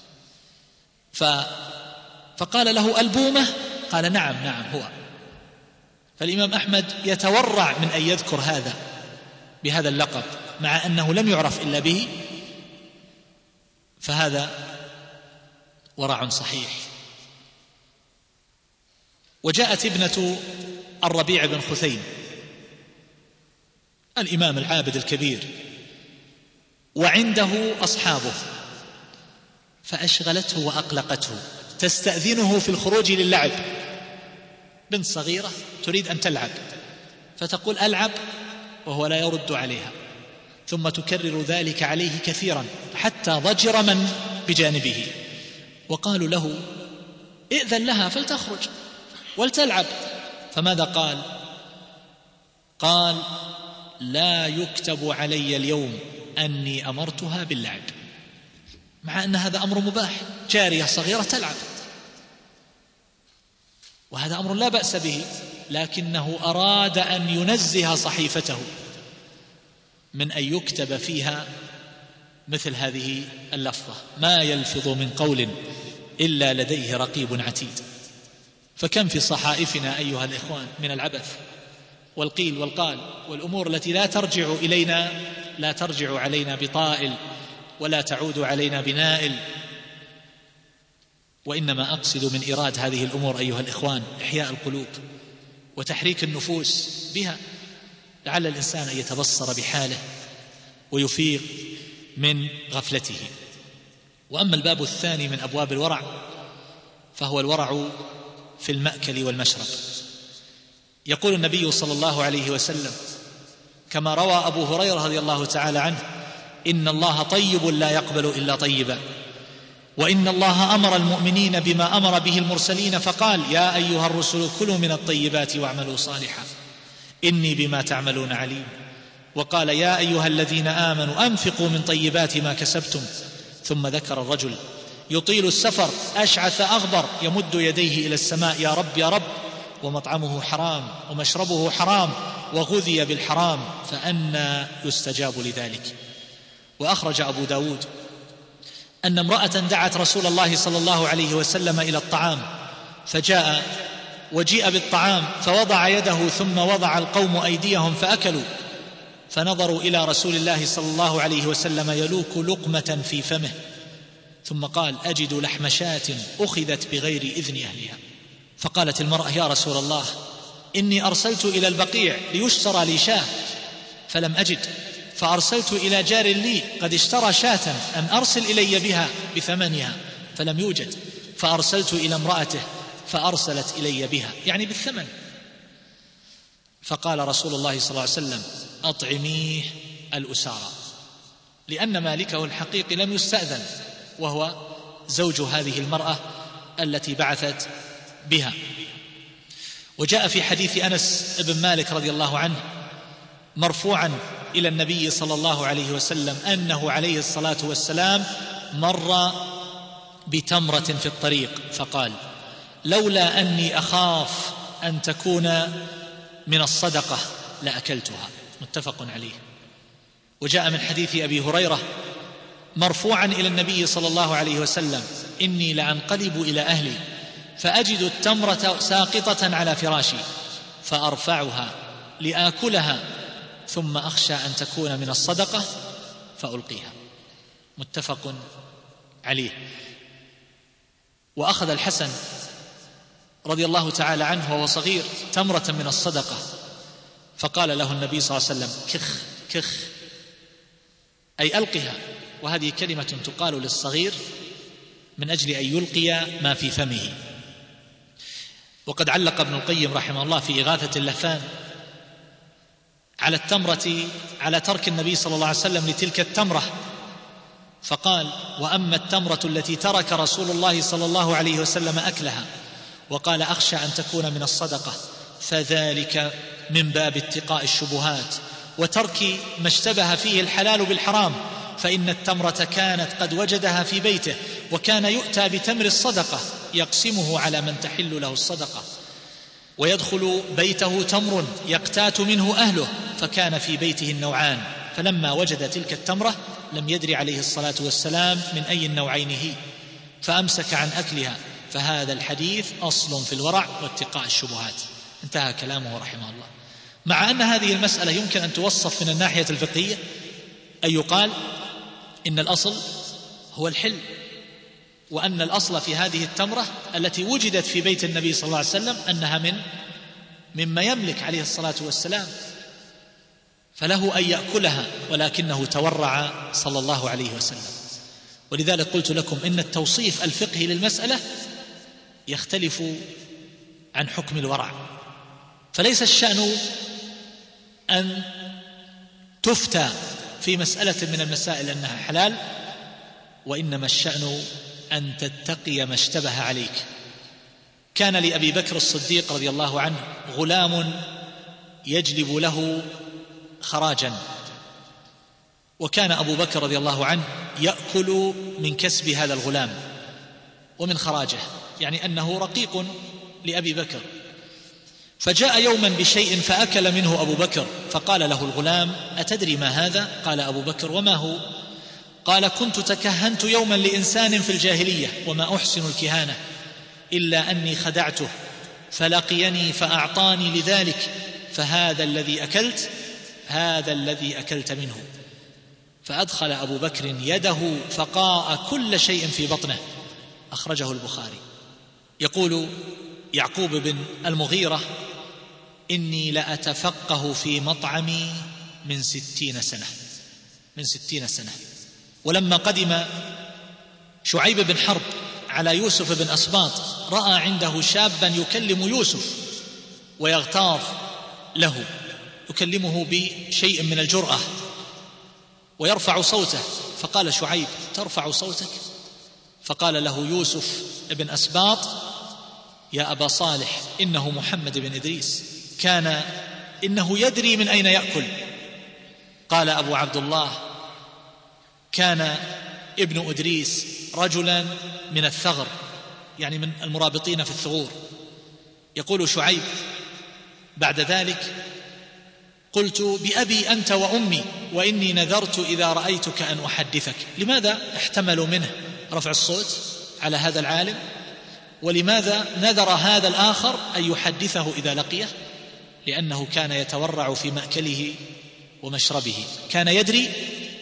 فقال له: البومة؟ قال: نعم نعم هو. فالإمام أحمد يتورع من أن يذكر هذا بهذا اللقب مع أنه لم يعرف إلا به، فهذا ورع صحيح. وجاءت ابنة الربيع بن خثيم الإمام العابد الكبير وعنده أصحابه، فأشغلته وأقلقته، تستأذنه في الخروج للعب. بنت صغيرة تريد أن تلعب، فتقول: ألعب، وهو لا يرد عليها، ثم تكرر ذلك عليه كثيرا حتى ضجر من بجانبه، وقالوا له: ائذن لها فلتخرج ولتلعب. فماذا قال؟ قال: لا يكتب علي اليوم أني أمرتها باللعب، مع أن هذا أمر مباح، جارية صغيرة تلعب، وهذا أمر لا بأس به، لكنه أراد أن ينزه صحيفته من أن يكتب فيها مثل هذه اللفظة: ما يلفظ من قول إلا لديه رقيب عتيد. فكم في صحائفنا أيها الإخوان من العبث والقيل والقال والأمور التي لا ترجع علينا بطائل ولا تعود علينا بنائل. وإنما أقصد من إيراد هذه الأمور أيها الإخوان إحياء القلوب وتحريك النفوس بها، لعل الإنسان أن يتبصر بحاله ويفيق من غفلته. وأما الباب الثاني من أبواب الورع فهو الورع في المأكل والمشرب. يقول النبي صلى الله عليه وسلم كما روى أبو هريرة رضي الله تعالى عنه: إن الله طيب لا يقبل إلا طيبا، وإن الله أمر المؤمنين بما أمر به المرسلين فقال: يا أيها الرسل كلوا من الطيبات واعملوا صالحا إني بما تعملون عليم. وقال: يا أيها الذين آمنوا أنفقوا من طيبات ما كسبتم. ثم ذكر الرجل يطيل السفر أشعث أغبر يمد يديه إلى السماء: يا رب يا رب، ومطعمه حرام ومشربه حرام وغذي بالحرام، فأنى يستجاب لذلك. وأخرج أبو داود أن امرأة دعت رسول الله صلى الله عليه وسلم إلى الطعام، فجاء وجيء بالطعام فوضع يده ثم وضع القوم أيديهم فأكلوا، فنظروا إلى رسول الله صلى الله عليه وسلم يلوك لقمة في فمه، ثم قال: أجد لحم شاة أخذت بغير إذن أهلها. فقالت المرأة: يا رسول الله، إني أرسلت إلى البقيع ليشترى لي شاة فلم أجد، فأرسلت إلى جار لي قد اشترى شاة أن أرسل إلي بها بثمنها فلم يوجد، فأرسلت إلى امرأته فأرسلت إلي بها، يعني بالثمن. فقال رسول الله صلى الله عليه وسلم: أطعميه الأسارى، لأن مالكه الحقيقي لم يستأذن، وهو زوج هذه المرأة التي بعثت بها. وجاء في حديث أنس بن مالك رضي الله عنه مرفوعا إلى النبي صلى الله عليه وسلم أنه عليه الصلاة والسلام مر بتمرة في الطريق فقال: لولا أني أخاف أن تكون من الصدقة لأكلتها. متفق عليه. وجاء من حديث أبي هريرة مرفوعا إلى النبي صلى الله عليه وسلم: إني لأنقلب إلى أهلي فأجد التمرة ساقطة على فراشي فأرفعها لآكلها ثم أخشى أن تكون من الصدقة فألقيها. متفق عليه. وأخذ الحسن رضي الله تعالى عنه وهو صغير تمرة من الصدقة، فقال له النبي صلى الله عليه وسلم: كخ كخ، أي ألقها. وهذه كلمة تقال للصغير من أجل أن يلقي ما في فمه. وقد علق ابن القيم رحمه الله في إغاثة اللهفان على التمرة على ترك النبي صلى الله عليه وسلم لتلك التمرة، فقال: وأما التمرة التي ترك رسول الله صلى الله عليه وسلم أكلها وقال: أخشى أن تكون من الصدقة، فذلك من باب اتقاء الشبهات وترك ما اشتبه فيه الحلال بالحرام، فإن التمرة كانت قد وجدها في بيته، وكان يؤتى بتمر الصدقة يقسمه على من تحل له الصدقة، ويدخل بيته تمر يقتات منه أهله، فكان في بيته النوعان، فلما وجد تلك التمرة لم يدر عليه الصلاة والسلام من أي النوعين هي، فأمسك عن أكلها. فهذا الحديث أصل في الورع واتقاء الشبهات. انتهى كلامه رحمه الله. مع أن هذه المسألة يمكن أن توصف من الناحية الفقهية، أن يقال إن الأصل هو الحل، وأن الأصل في هذه التمرة التي وجدت في بيت النبي صلى الله عليه وسلم أنها مما يملك عليه الصلاة والسلام، فله أن يأكلها، ولكنه تورع صلى الله عليه وسلم. ولذلك قلت لكم إن التوصيف الفقهي للمسألة يختلف عن حكم الورع، فليس الشأن أن تفتى في مسألة من المسائل أنها حلال، وإنما الشأن أن تتقي ما اشتبه عليك. كان لأبي بكر الصديق رضي الله عنه غلام يجلب له خراجا، وكان أبو بكر رضي الله عنه يأكل من كسب هذا الغلام ومن خراجه، يعني أنه رقيق لأبي بكر. فجاء يوما بشيء فأكل منه أبو بكر، فقال له الغلام: أتدري ما هذا؟ قال أبو بكر: وما هو؟ قال: كنت تكهنت يوما لإنسان في الجاهلية وما أحسن الكهانة إلا أني خدعته فلقيني فأعطاني لذلك، فهذا الذي أكلت، هذا الذي أكلت منه. فأدخل أبو بكر يده فقاء كل شيء في بطنه. أخرجه البخاري. يقول يعقوب بن المغيرة: إني لأتفقه في مطعمي من 60 سنة. ولما قدم شعيب بن حرب على يوسف بن أسباط رأى عنده شابا يكلم يوسف ويغتاظ له، يكلمه بشيء من الجرأة ويرفع صوته، فقال شعيب: ترفع صوتك؟ فقال له يوسف بن أسباط: يا أبا صالح، إنه محمد بن إدريس، كان إنه يدري من أين يأكل. قال أبو عبد الله: كان ابن إدريس رجلا من الثغر، يعني من المرابطين في الثغور. يقول شعيب بعد ذلك: قلت بأبي أنت وأمي وإني نذرت إذا رأيتك أن أحدثك. لماذا احتملوا منه رفع الصوت على هذا العالم؟ ولماذا نذر هذا الآخر أن يحدثه إذا لقيه؟ لأنه كان يتورع في مأكله ومشربه، كان يدري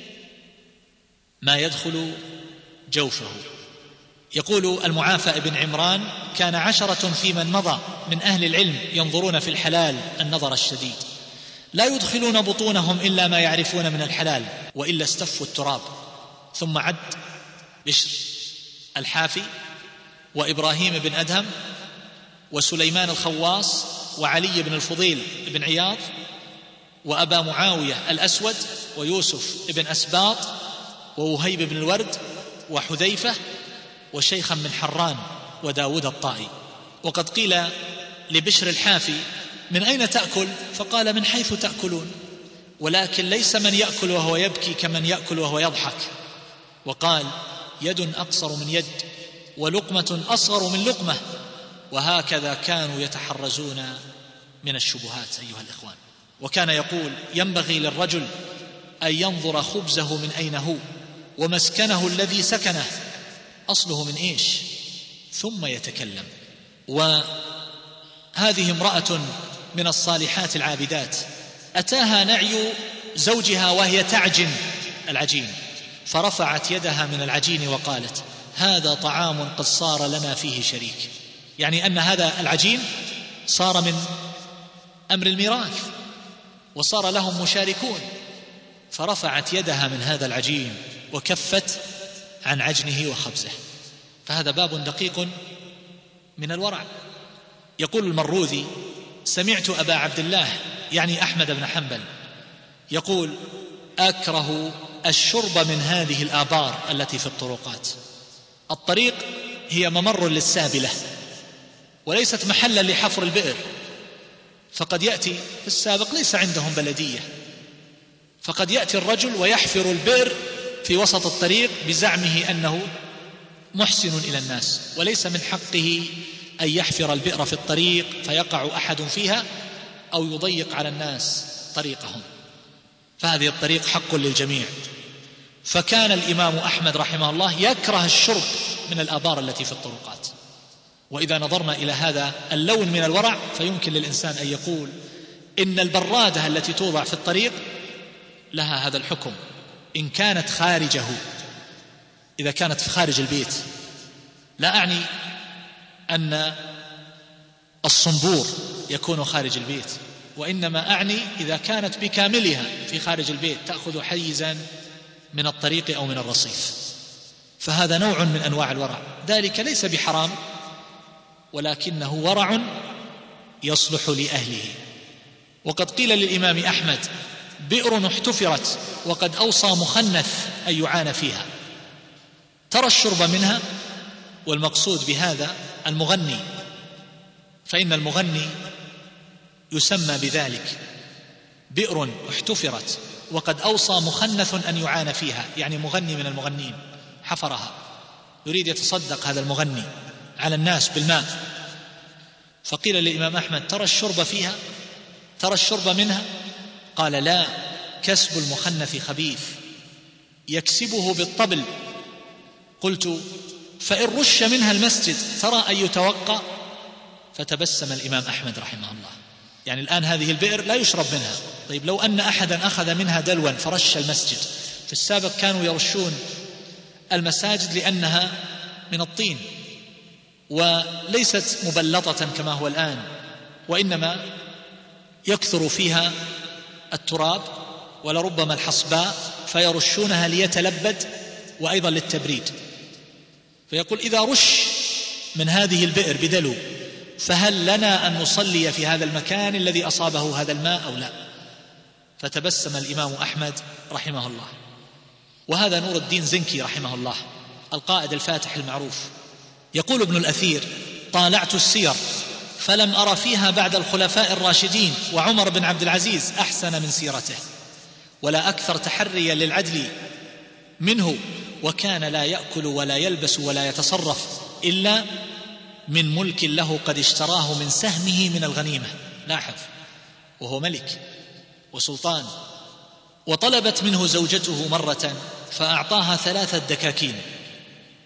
ما يدخل جوفه. يقول المعافى بن عمران: كان 10 في من مضى من أهل العلم ينظرون في الحلال النظر الشديد، لا يدخلون بطونهم إلا ما يعرفون من الحلال وإلا استفوا التراب. ثم عد بشر الحافي وإبراهيم بن أدهم وسليمان الخواص وعلي بن الفضيل بن عياض وأبا معاوية الأسود ويوسف بن أسباط ووهيب بن الورد وحذيفة وشيخا من حران وداود الطائي. وقد قيل لبشر الحافي: من أين تأكل؟ فقال: من حيث تأكلون، ولكن ليس من يأكل وهو يبكي كمن يأكل وهو يضحك. وقال: يد أقصر من يد ولقمة أصغر من لقمة. وهكذا كانوا يتحرزون من الشبهات أيها الإخوان. وكان يقول: ينبغي للرجل أن ينظر خبزه من أين هو ومسكنه الذي سكنه أصله من إيش، ثم يتكلم. وهذه امرأة من الصالحات العابدات أتاها نعي زوجها وهي تعجن العجين، فرفعت يدها من العجين وقالت: هذا طعام قد صار لنا فيه شريك، يعني أن هذا العجين صار من أمر الميراث وصار لهم مشاركون. فرفعت يدها من هذا العجين وكفت عن عجنه وخبزه. فهذا باب دقيق من الورع. يقول المروذي: سمعت أبا عبد الله يعني أحمد بن حنبل يقول: أكره الشرب من هذه الآبار التي في الطرقات. الطريق هي ممر للسابلة وليست محلا لحفر البئر، فقد يأتي في السابق ليس عندهم بلدية، فقد يأتي الرجل ويحفر البئر في وسط الطريق بزعمه أنه محسن إلى الناس، وليس من حقه أن يحفر البئر في الطريق فيقع أحد فيها أو يضيق على الناس طريقهم، فهذه الطريق حق للجميع. فكان الإمام أحمد رحمه الله يكره الشرب من الآبار التي في الطرقات. وإذا نظرنا إلى هذا اللون من الورع فيمكن للإنسان أن يقول إن البرادة التي توضع في الطريق لها هذا الحكم إن كانت خارجه، إذا كانت في خارج البيت. لا أعني أن الصنبور يكون خارج البيت، وإنما أعني إذا كانت بكاملها في خارج البيت تأخذ حيزا من الطريق أو من الرصيف، فهذا نوع من أنواع الورع. ذلك ليس بحرام، ولكنه ورع يصلح لأهله. وقد قيل للإمام أحمد: بئر احتفرت وقد أوصى مخنث أن يعان فيها. ترى الشرب منها، والمقصود بهذا المغني، فإن المغني يسمى بذلك. بئر احتفرت وقد أوصى مخنث أن يعان فيها، يعني مغني من المغنين حفرها، يريد يتصدق هذا المغني على الناس بالماء. فقيل للإمام أحمد: ترى الشرب فيها، ترى الشرب منها؟ قال: لا، كسب المخنث خبيث يكسبه بالطبل. قلت: فإن رش منها المسجد ترى أن يتوقع؟ فتبسم الإمام أحمد رحمه الله. يعني الآن هذه البئر لا يشرب منها، طيب لو أن أحدا أخذ منها دلوا فرش المسجد. في السابق كانوا يرشون المساجد لأنها من الطين وليست مبلطة كما هو الآن، وإنما يكثر فيها التراب ولربما الحصباء، فيرشونها ليتلبد وأيضا للتبريد. فيقول: إذا رش من هذه البئر بدلو فهل لنا أن نصلي في هذا المكان الذي أصابه هذا الماء أو لا؟ فتبسم الإمام أحمد رحمه الله. وهذا نور الدين زنكي رحمه الله القائد الفاتح المعروف. يقول ابن الأثير: طالعت السير فلم أرى فيها بعد الخلفاء الراشدين وعمر بن عبد العزيز أحسن من سيرته، ولا أكثر تحريا للعدل منه، وكان لا يأكل ولا يلبس ولا يتصرف إلا من ملك له قد اشتراه من سهمه من الغنيمة. لاحظ، وهو ملك وسلطان. وطلبت منه زوجته مرة فأعطاها 3 دكاكين،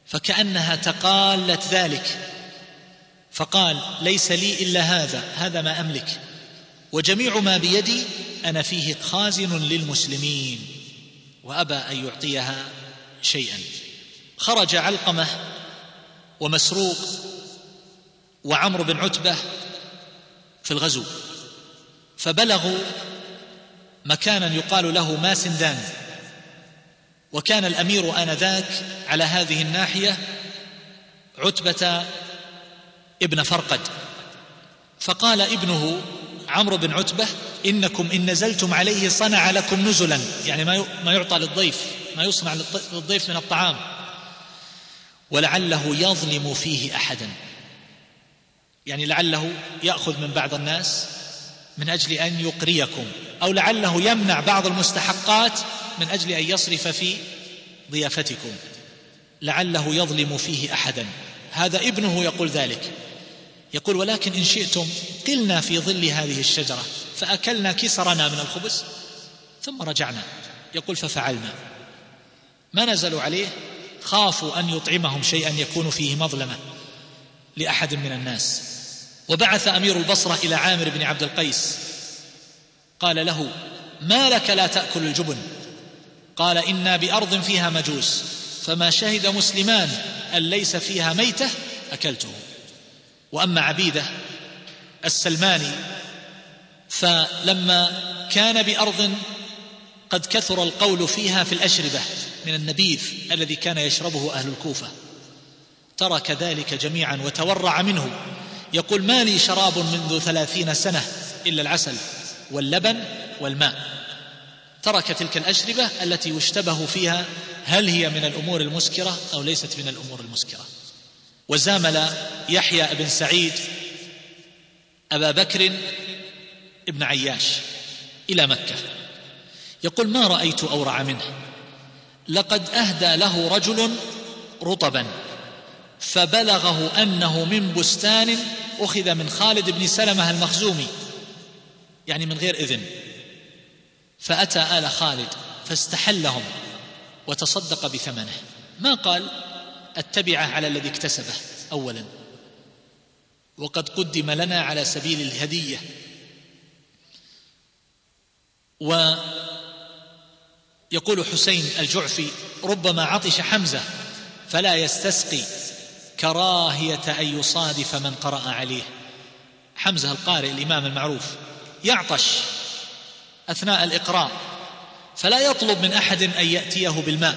فكأنها تقالت ذلك، فقال: ليس لي إلا هذا ما أملك، وجميع ما بيدي أنا فيه خازن للمسلمين، وأبى أن يعطيها شيئا. خرج علقمة ومسروق وعمرو بن عتبة في الغزو، فبلغوا مكانا يقال له ماسندان، وكان الأمير آنذاك على هذه الناحية عتبة ابن فرقد. فقال ابنه عمرو بن عتبة: إنكم إن نزلتم عليه صنع لكم نزلا، يعني ما يعطى للضيف، ما يصنع للضيف من الطعام، ولعله يظلم فيه أحدا، يعني لعله يأخذ من بعض الناس من أجل أن يقريكم، أو لعله يمنع بعض المستحقات من أجل أن يصرف في ضيافتكم، لعله يظلم فيه أحدا. هذا ابنه يقول ذلك، يقول: ولكن إن شئتم قلنا في ظل هذه الشجرة فأكلنا كسرنا من الخبز ثم رجعنا. يقول: ففعلنا، ما نزلوا عليه، خافوا أن يطعمهم شيئا يكون فيه مظلمة لأحد من الناس. وبعث أمير البصرة إلى عامر بن عبد القيس، قال له: ما لك لا تأكل الجبن؟ قال: إنا بأرض فيها مجوس، فما شهد مسلمان أن ليس فيها ميتة أكلته. وأما عبيدة السلماني فلما كان بأرض قد كثر القول فيها في الأشربة من النبيذ الذي كان يشربه أهل الكوفة، ترك ذلك جميعا وتورع منه. يقول: ما لي شراب منذ 30 سنة إلا العسل واللبن والماء. ترك تلك الأشربة التي يشتبه فيها هل هي من الأمور المسكرة أو ليست من الأمور المسكرة. وزامل يحيى بن سعيد أبا بكر ابن عياش إلى مكة، يقول: ما رأيت أورع منه، لقد أهدى له رجل رطبا فبلغه أنه من بستان أخذ من خالد بن سلمة المخزومي، يعني من غير إذن، فأتى آل خالد فاستحلهم وتصدق بثمنه. ما قال أتبعه على الذي اكتسبه أولا، وقد قدم لنا على سبيل الهدية. ويقول حسين الجعفي: ربما عطش حمزة فلا يستسقي كراهية أن يصادف من قرأ عليه. حمزة القارئ الإمام المعروف يعطش أثناء الإقراء، فلا يطلب من أحد أن يأتيه بالماء،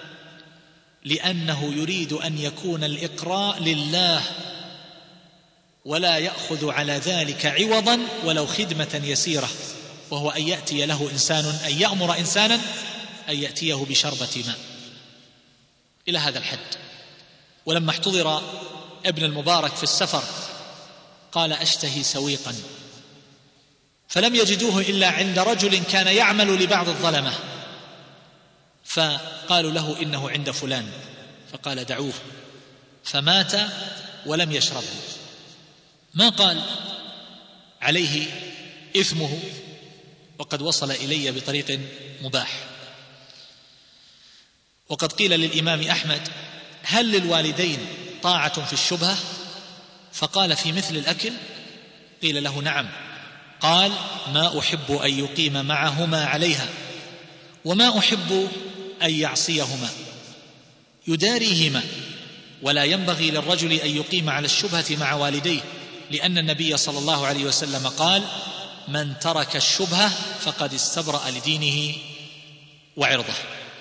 لأنه يريد أن يكون الإقراء لله، ولا يأخذ على ذلك عوضا ولو خدمة يسيرة، وهو أن يأتي له إنسان، أن يأمر إنسانا أن يأتيه بشربة ماء، إلى هذا الحد. ولما احتضر ابن المبارك في السفر قال: أشتهي سويقا، فلم يجدوه إلا عند رجل كان يعمل لبعض الظلمة، فقالوا له: إنه عند فلان، فقال: دعوه، فمات ولم يشربه. ما قال عليه إثمه وقد وصل إلي بطريق مباح. وقد قيل للإمام أحمد: هل للوالدين طاعة في الشبهة؟ فقال: في مثل الأكل؟ قيل له: نعم. قال: ما أحب أن يقيم معهما عليها، وما أحب أن يعصيهما، يداريهما، ولا ينبغي للرجل أن يقيم على الشبهة مع والديه، لأن النبي صلى الله عليه وسلم قال: من ترك الشبهة فقد استبرأ لدينه وعرضه.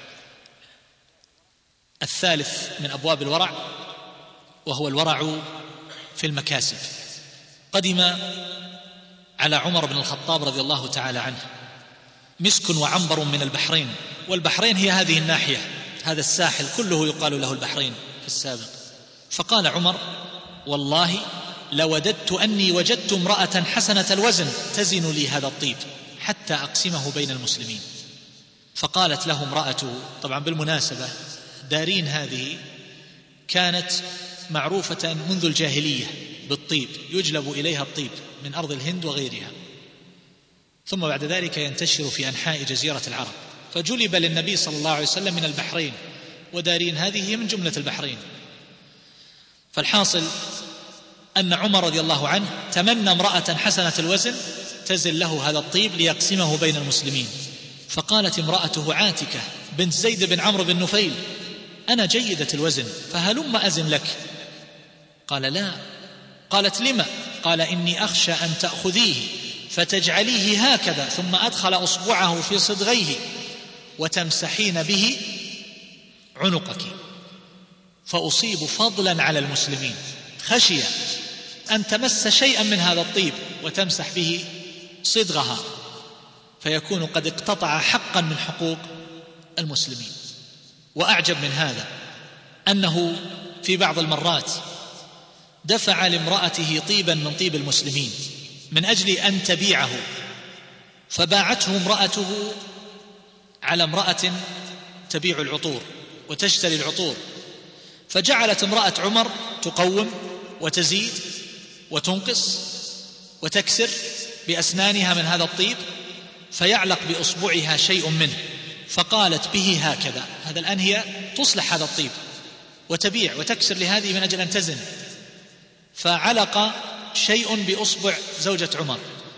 الثالث من أبواب الورع وهو الورع في المكاسب. قدم على عمر بن الخطاب رضي الله تعالى عنه مسك وعنبر من البحرين، والبحرين هي هذه الناحية، هذا الساحل كله يقال له البحرين في السابق. فقال عمر: والله لوددت أني وجدت امرأة حسنة الوزن تزن لي هذا الطيب حتى أقسمه بين المسلمين. فقالت له امرأته، طبعا بالمناسبة دارين هذه كانت معروفة منذ الجاهلية بالطيب، يجلب إليها الطيب من أرض الهند وغيرها، ثم بعد ذلك ينتشر في أنحاء جزيرة العرب، فجلب للنبي صلى الله عليه وسلم من البحرين ودارين هذه هي من جملة البحرين. فالحاصل أن عمر رضي الله عنه تمنى امرأة حسنة الوزن تزل له هذا الطيب ليقسمه بين المسلمين. فقالت امرأته عاتكة بنت زيد بن عمرو بن نفيل: أنا جيدة الوزن فهلم أزن لك. قال: لا. قالت: لما؟ قال: إني أخشى أن تأخذيه فتجعليه هكذا ثم أدخل أصبعه في صدغيه وتمسحين به عنقك فأصيب فضلا على المسلمين. خشي أن تمس شيئا من هذا الطيب وتمسح به صدغها فيكون قد اقتطع حقا من حقوق المسلمين. وأعجب من هذا أنه في بعض المرات دفع لامرأته طيبا من طيب المسلمين من أجل أن تبيعه، فباعته امرأته على امرأة تبيع العطور وتشتري العطور، فجعلت امرأة عمر تقوم وتزيد وتنقص وتكسر بأسنانها من هذا الطيب فيعلق بأصبعها شيء منه، فقالت به هكذا. هذا الآن هي تصلح هذا الطيب وتبيع وتكسر لهذه من أجل أن تزن، فعلق شيء بأصبع زوجة عمر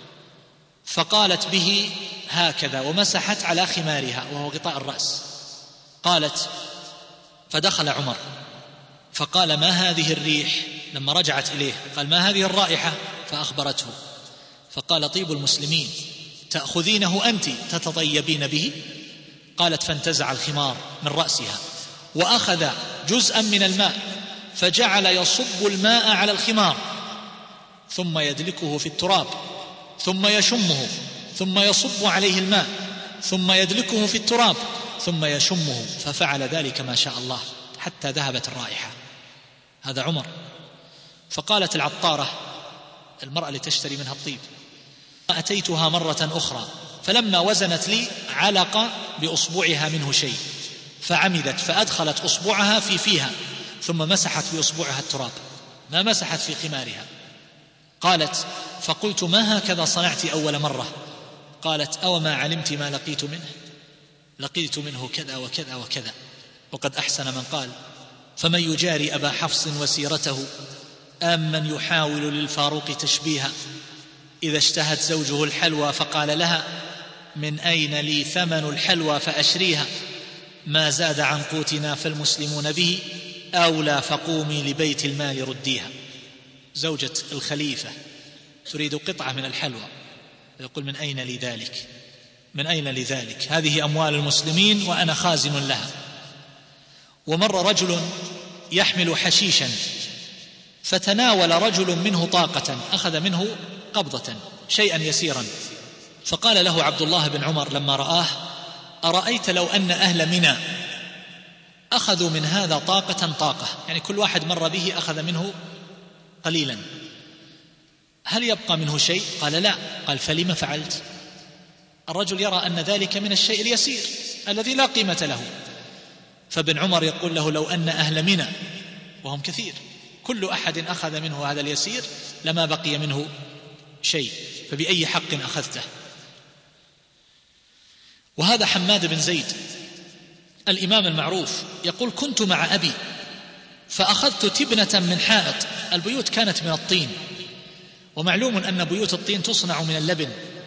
فقالت به هكذا ومسحت على خمارها وهو غطاء الرأس. قالت: فدخل عمر فقال: ما هذه الريح؟ لما رجعت إليه قال: ما هذه الرائحة؟ فأخبرته، فقال: طيب المسلمين تأخذينه أنت تتطيبين به؟ قالت: فانتزع الخمار من رأسها وأخذ جزءا من الماء فجعل يصب الماء على الخمار ثم يدلكه في التراب ثم يشمه ثم يصب عليه الماء ثم يدلكه في التراب ثم يشمه، ففعل ذلك ما شاء الله حتى ذهبت الرائحة. هذا عمر. فقالت العطارة المرأة لتشتري منها الطيب: أتيتها مرة أخرى فلما وزنت لي علق بأصبعها منه شيء فعمدت فأدخلت أصبعها في فيها ثم مسحت بأصبعها التراب ما مسحت في خمارها. قالت: فقلت: ما هكذا صنعت أول مرة؟ قالت: أو ما علمت ما لقيت منه؟ لقيت منه كذا وكذا وكذا. وقد أحسن من قال: فمن يجاري أبا حفص وسيرته من يحاول للفاروق تشبيها إذا اشتهت زوجه الحلوى فقال لها: من أين لي ثمن الحلوى فأشريها؟ ما زاد عن قوتنا فالمسلمون به أولى فقومي لبيت المال رديها. زوجة الخليفة تريد قطعة من الحلوى يقول: من أين لي ذلك؟ من أين لي ذلك؟ هذه أموال المسلمين وأنا خازن لها. ومر رجل يحمل حشيشا فتناول رجل منه طاقة، أخذ منه قبضة شيئا يسيرا، فقال له عبد الله بن عمر لما رآه: أرأيت لو أن أهل منى أخذوا من هذا طاقة، يعني كل واحد مر به أخذ منه قليلا، هل يبقى منه شيء؟ قال: لا. قال: فلما فعلت؟ الرجل يرى أن ذلك من الشيء اليسير الذي لا قيمة له. فابن عمر يقول له: لو أن أهل منى وهم كثير كل أحد أخذ منه هذا اليسير لما بقي منه شيء، فبأي حق أخذته؟ وهذا حماد بن زيد الإمام المعروف يقول: كنت مع أبي فأخذت تبنة من حائط، البيوت كانت من الطين، ومعلوم أن بيوت الطين تصنع من اللبن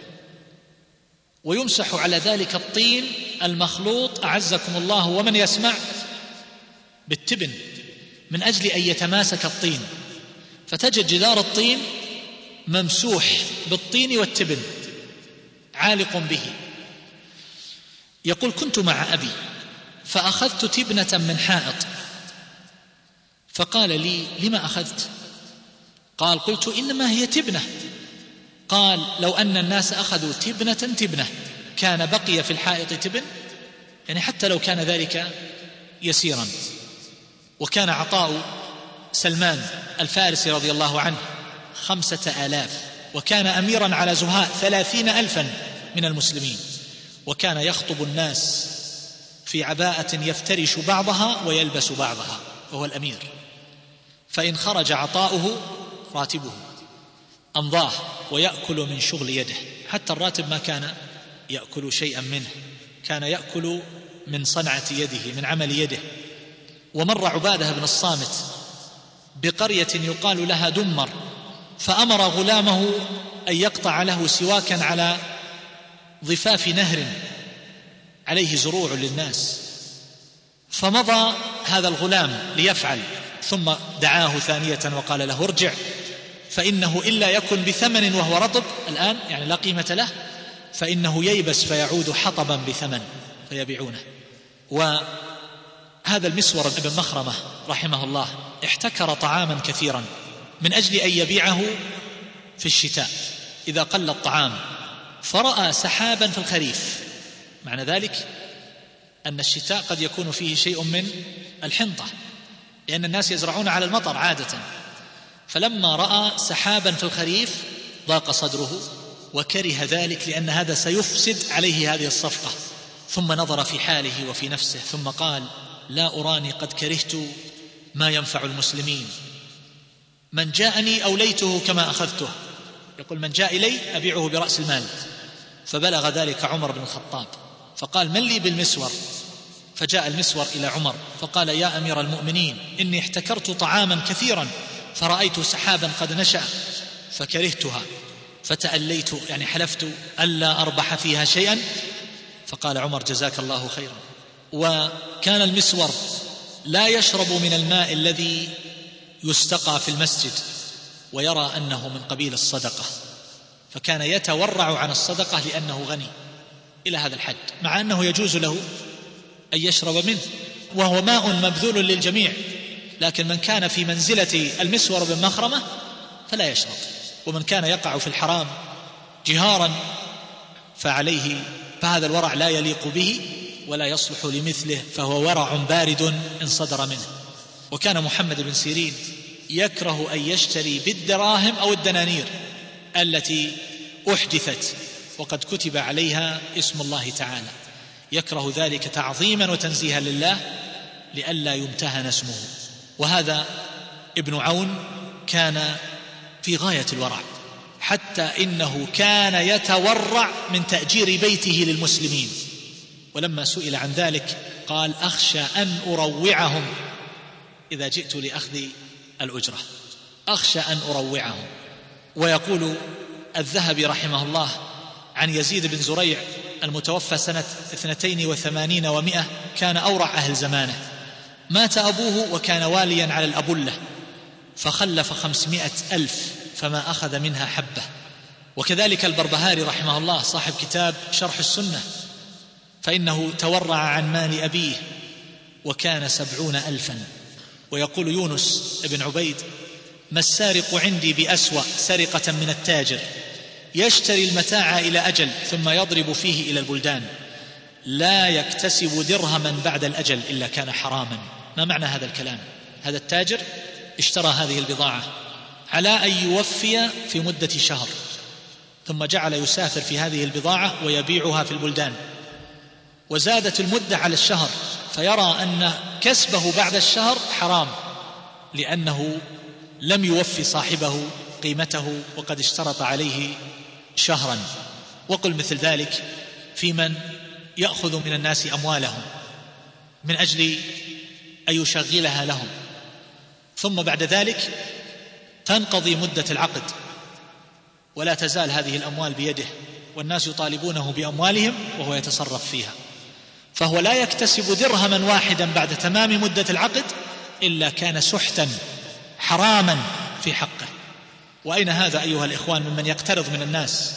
ويمسح على ذلك الطين المخلوط أعزكم الله ومن يسمع بالتبن من أجل أن يتماسك الطين، فتجد جدار الطين ممسوح بالطين والتبن عالق به. يقول: كنت مع أبي فأخذت تبنة من حائط فقال لي: لما أخذت؟ قال: قلت: إنما هي تبنة. قال: لو أن الناس أخذوا تبنة كان بقي في الحائط تبن، يعني حتى لو كان ذلك يسيرا. وكان عطاء سلمان الفارسي رضي الله عنه 5000، وكان أميرا على زهاء 30,000 من المسلمين، وكان يخطب الناس في عباءة يفترش بعضها ويلبس بعضها وهو الأمير، فإن خرج عطاؤه راتبه أمضاه ويأكل من شغل يده، حتى الراتب ما كان يأكل شيئا منه، كان يأكل من صنعة يده من عمل يده، ومر عبادة بن الصامت بقرية يقال لها دمر، فأمر غلامه أن يقطع له سواكا على ضفاف نهر عليه زروع للناس، فمضى هذا الغلام ليفعل، ثم دعاه ثانية وقال له ارجع فإنه إلا يكن بثمن وهو رطب الآن، يعني لا قيمة له، فإنه ييبس فيعود حطبا بثمن فيبيعونه. وهذا المسور بن مخرمة رحمه الله احتكر طعاما كثيرا من أجل أن يبيعه في الشتاء إذا قل الطعام، فرأى سحابا في الخريف، معنى ذلك أن الشتاء قد يكون فيه شيء من الحنطة، لأن الناس يزرعون على المطر عادة. فلما رأى سحابا في الخريف ضاق صدره وكره ذلك، لأن هذا سيفسد عليه هذه الصفقة. ثم نظر في حاله وفي نفسه ثم قال لا أراني قد كرهت ما ينفع المسلمين، من جاءني أوليته كما أخذته، يقول من جاء إلي أبيعه برأس المال. فبلغ ذلك عمر بن الخطاب فقال من لي بالمسور؟ فجاء المسور إلى عمر فقال يا أمير المؤمنين إني احتكرت طعاما كثيرا فرأيت سحابا قد نشأ فكرهتها فتأليت، يعني حلفت ألا أربح فيها شيئا. فقال عمر جزاك الله خيرا. وكان المسور لا يشرب من الماء الذي يستقى في المسجد ويرى أنه من قبيل الصدقة، فكان يتورع عن الصدقة لأنه غني إلى هذا الحد، مع أنه يجوز له أن يشرب منه وهو ماء مبذول للجميع، لكن من كان في منزلة المسور بن مخرمة فلا يشرب، ومن كان يقع في الحرام جهارا فهذا الورع لا يليق به ولا يصلح لمثله، فهو ورع بارد إن صدر منه. وكان محمد بن سيرين يكره أن يشتري بالدراهم أو الدنانير التي أحدثت وقد كتب عليها اسم الله تعالى، يكره ذلك تعظيما وتنزيها لله لئلا يمتهن اسمه. وهذا ابن عون كان في غاية الورع، حتى إنه كان يتورع من تأجير بيته للمسلمين، ولما سئل عن ذلك قال أخشى أن أروعهم إذا جئت لأخذ الأجرة، أخشى أن أروعهم. ويقول الذهبي رحمه الله عن يزيد بن زريع المتوفى سنة 82 و100 كان أورع أهل زمانه، مات أبوه وكان واليا على الأبلة فخلف 500,000 فما أخذ منها حبة. وكذلك البربهاري رحمه الله صاحب كتاب شرح السنة فإنه تورع عن مال أبيه وكان 70,000. ويقول يونس بن عبيد ما السارق عندي بأسوأ سرقة من التاجر يشتري المتاع إلى أجل ثم يضرب فيه إلى البلدان، لا يكتسب درهما بعد الأجل إلا كان حراما. ما معنى هذا الكلام؟ هذا التاجر اشترى هذه البضاعة على أن يوفي في مدة شهر، ثم جعل يسافر في هذه البضاعة ويبيعها في البلدان، وزادت المدة على الشهر، فيرى أن كسبه بعد الشهر حرام لأنه لم يوفي صاحبه قيمته وقد اشترط عليه شهرا. وقل مثل ذلك في من يأخذ من الناس أموالهم من أجل أن يشغلها لهم، ثم بعد ذلك تنقضي مدة العقد ولا تزال هذه الأموال بيده والناس يطالبونه بأموالهم وهو يتصرف فيها، فهو لا يكتسب درهما واحدا بعد تمام مدة العقد إلا كان سحتا حراما في حقه. وأين هذا أيها الإخوان ممن يقترض من الناس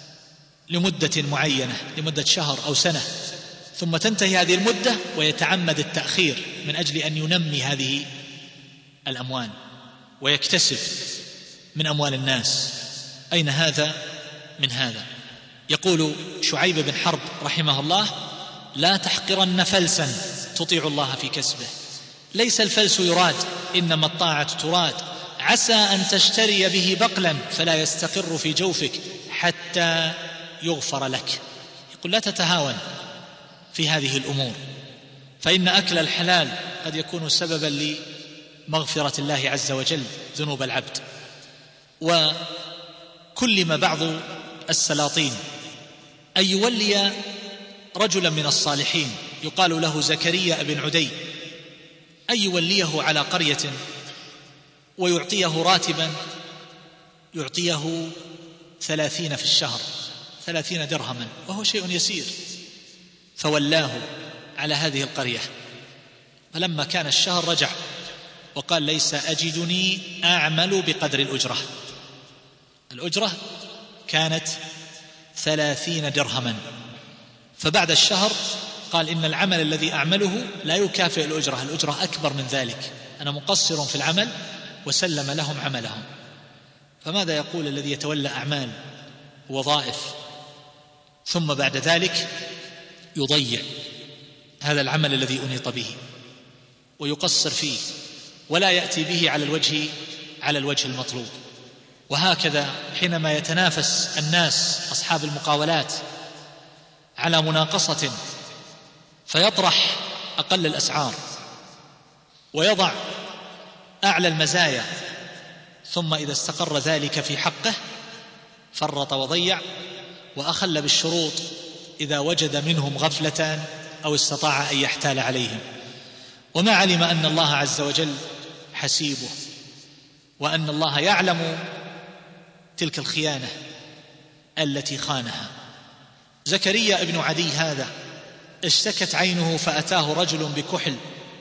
لمدة معينة، لمدة شهر أو سنة، ثم تنتهي هذه المدة ويتعمد التأخير من أجل أن ينمي هذه الأموال ويكتسب من أموال الناس؟ أين هذا من هذا؟ يقول شعيب بن حرب رحمه الله لا تحقرن فلسا تطيع الله في كسبه، ليس الفلس يراد إنما الطاعة تراد، عسى أن تشتري به بقلا فلا يستقر في جوفك حتى يغفر لك. يقول لا تتهاون في هذه الأمور، فإن أكل الحلال قد يكون سببا لمغفرة الله عز وجل ذنوب العبد. وكلم بعض السلاطين أن يولي رجلا من الصالحين يقال له زكريا بن عدي أن يوليه على قرية ويعطيه راتبا، يعطيه 30 في الشهر، 30 درهما، وهو شيء يسير. فولاه على هذه القرية. فلما كان الشهر رجع وقال: ليس أجدني أعمل بقدر الأجرة. الأجرة كانت 30 درهما. فبعد الشهر قال: إن العمل الذي أعمله لا يكافئ الأجرة، الأجرة أكبر من ذلك، أنا مقصر في العمل، وسلم لهم عملهم. فماذا يقول الذي يتولى أعمال ووظائف ثم بعد ذلك يضيع هذا العمل الذي أنيط به ويقصر فيه ولا يأتي به على الوجه المطلوب؟ وهكذا حينما يتنافس الناس أصحاب المقاولات على مناقصة فيطرح أقل الأسعار ويضع أعلى المزايا، ثم إذا استقر ذلك في حقه فرط وضيع وأخل بالشروط إذا وجد منهم غفلة أو استطاع أن يحتال عليهم، وما علم أن الله عز وجل حسيبه، وأن الله يعلم تلك الخيانة التي خانها. زكريا ابن عدي هذا اشتكت عينه فأتاه رجل بكحل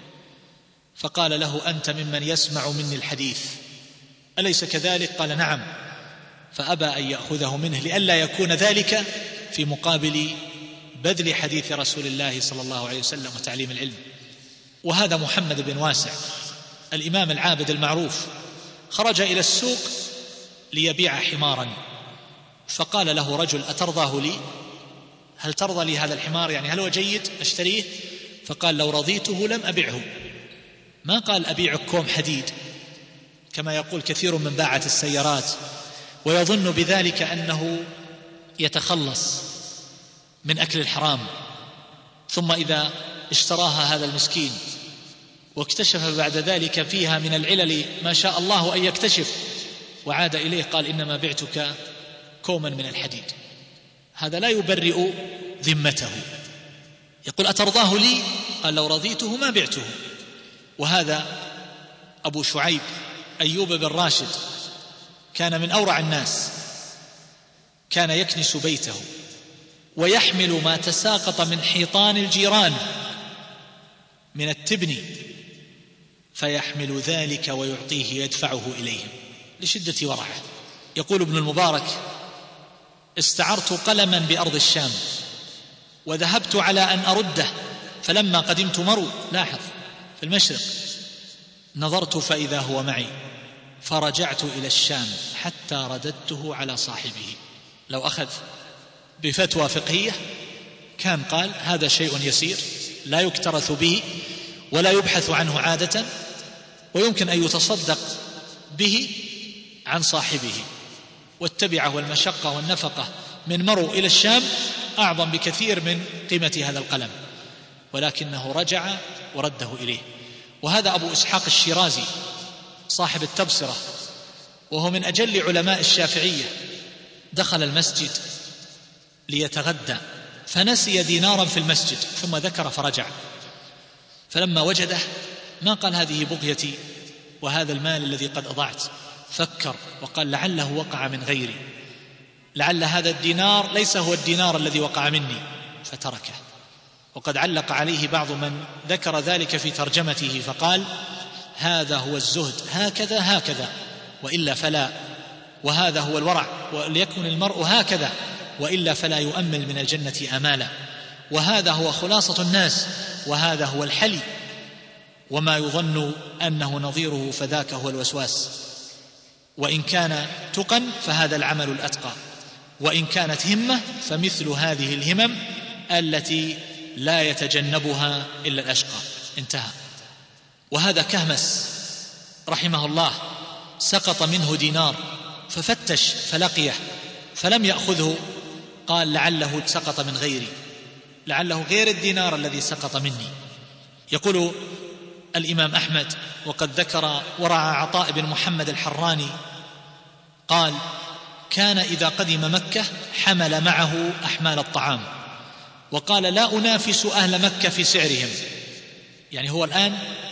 فقال له: أنت ممن يسمع مني الحديث، أليس كذلك؟ قال: نعم. فأبى أن يأخذه منه لئلا يكون ذلك في مقابل بذل حديث رسول الله صلى الله عليه وسلم وتعليم العلم. وهذا محمد بن واسع الإمام العابد المعروف خرج إلى السوق ليبيع حمارا، فقال له رجل: أترضاه لي؟ هل ترضى لي هذا الحمار؟ يعني هل هو جيد أشتريه؟ فقال: لو رضيته لم أبيعه. ما قال: أبيعك كوم حديد كما يقول كثير من باعة السيارات ويظن بذلك أنه يتخلص من أكل الحرام، ثم إذا اشتراها هذا المسكين واكتشف بعد ذلك فيها من العلل ما شاء الله أن يكتشف وعاد إليه قال: إنما بعتك كوما من الحديد. هذا لا يبرئ ذمته. يقول: أترضاه لي؟ قال: لو رضيته ما بعته. وهذا أبو شعيب أيوب بن راشد كان من أورع الناس، كان يكنس بيته ويحمل ما تساقط من حيطان الجيران من التبن فيحمل ذلك ويعطيه يدفعه إليهم لشدة ورعه. يقول ابن المبارك: استعرت قلما بأرض الشام وذهبت على أن أرده، فلما قدمت مرو، لاحظ، في المشرق، نظرت فإذا هو معي، فرجعت إلى الشام حتى رددته على صاحبه. لو أخذ بفتوى فقهية كان قال: هذا شيء يسير لا يكترث به ولا يبحث عنه عادة، ويمكن أن يتصدق به عن صاحبه، والتبعة والمشقة والنفقة من مرو إلى الشام أعظم بكثير من قيمة هذا القلم، ولكنه رجع ورده إليه. وهذا أبو إسحاق الشيرازي صاحب التبصرة وهو من أجل علماء الشافعية، دخل المسجد ليتغدى فنسي دينارا في المسجد ثم ذكر فرجع، فلما وجده ما قال: هذه بغيتي وهذا المال الذي قد أضعت، فكر وقال: لعله وقع من غيري، لعل هذا الدينار ليس هو الدينار الذي وقع مني، فتركه. وقد علق عليه بعض من ذكر ذلك في ترجمته فقال: هذا هو الزهد، هكذا هكذا وإلا فلا، وهذا هو الورع، وليكن المرء هكذا وإلا فلا يؤمل من الجنة آمالا، وهذا هو خلاصة الناس، وهذا هو الحلي، وما يظن أنه نظيره فذاك هو الوسواس. وإن كان تقى فهذا العمل الأتقى، وإن كانت همة فمثل هذه الهمم التي لا يتجنبها إلا الأشقى. انتهى. وهذا كهمس رحمه الله سقط منه دينار ففتش فلقيه فلم يأخذه، قال: لعله سقط من غيري، لعله غير الدينار الذي سقط مني. يقول الإمام أحمد وقد ذكر ورع عطاء بن محمد الحراني قال: كان إذا قدم مكة حمل معه أحمال الطعام، وقال: لا أنافس أهل مكة في سعرهم، يعني هو الآن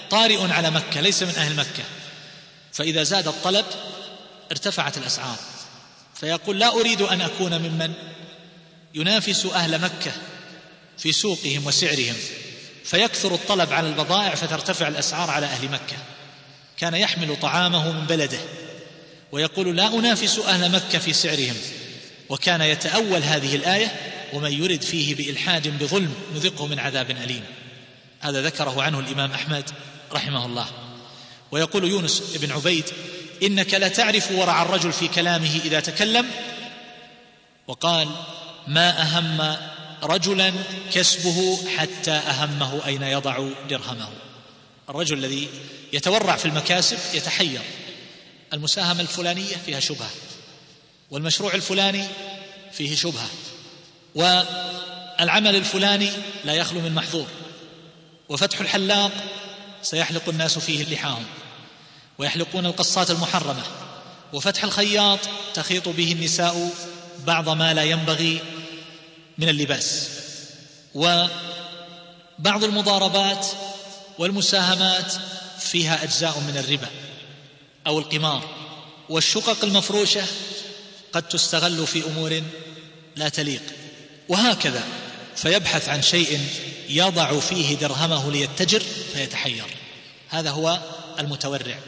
طارئ على مكة ليس من أهل مكة، فإذا زاد الطلب ارتفعت الأسعار، فيقول لا أريد أن أكون ممن ينافس أهل مكة في سوقهم وسعرهم، فيكثر الطلب على البضائع فترتفع الأسعار على أهل مكة. كان يحمل طعامه من بلده ويقول لا أنافس أهل مكة في سعرهم، وكان يتأول هذه الآية ومن يرد فيه بإلحاد بظلم نذقه من عذاب أليم. هذا ذكره عنه الإمام أحمد رحمه الله. ويقول يونس بن عبيد إنك لتعرف ورع الرجل في كلامه إذا تكلم، وقال ما أهم رجلا كسبه حتى أهمه أين يضع درهمه. الرجل الذي يتورع في المكاسب يتحير، المساهمة الفلانية فيها شبهة، والمشروع الفلاني فيه شبهة، والعمل الفلاني لا يخلو من محظور، وفتح الحلاق سيحلق الناس فيه لحاهم ويحلقون القصات المحرمة، وفتح الخياط تخيط به النساء بعض ما لا ينبغي من اللباس، وبعض المضاربات والمساهمات فيها أجزاء من الربا أو القمار، والشقق المفروشة قد تستغل في أمور لا تليق، وهكذا. فيبحث عن شيء يضع فيه درهمه ليتجر فيتحير. هذا هو المتورع.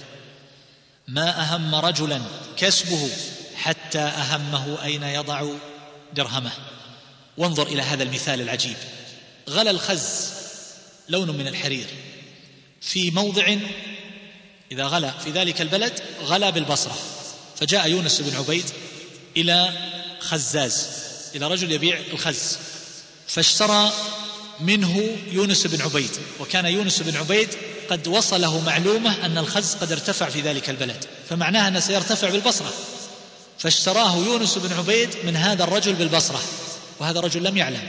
ما أهم رجلا كسبه حتى أهمه أين يضع درهمه. وانظر إلى هذا المثال العجيب. غلى الخز لون من الحرير في موضع، إذا غلى في ذلك البلد غلى بالبصرة، فجاء يونس بن عبيد إلى خزاز، إلى رجل يبيع الخز، فاشترى منه يونس بن عبيد، وكان يونس بن عبيد قد وصله معلومة أن الخز قد ارتفع في ذلك البلد، فمعناها أنه سيرتفع بالبصرة، فاشتراه يونس بن عبيد من هذا الرجل بالبصرة، وهذا الرجل لم يعلم،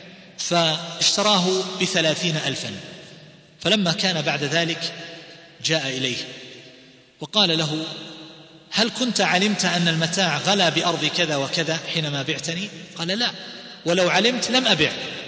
فاشتراه ب30,000. فلما كان بعد ذلك جاء إليه وقال له هل كنت علمت أن المتاع غلى بأرض كذا وكذا حينما بعتني؟ قال لا، ولو علمت لم أبع.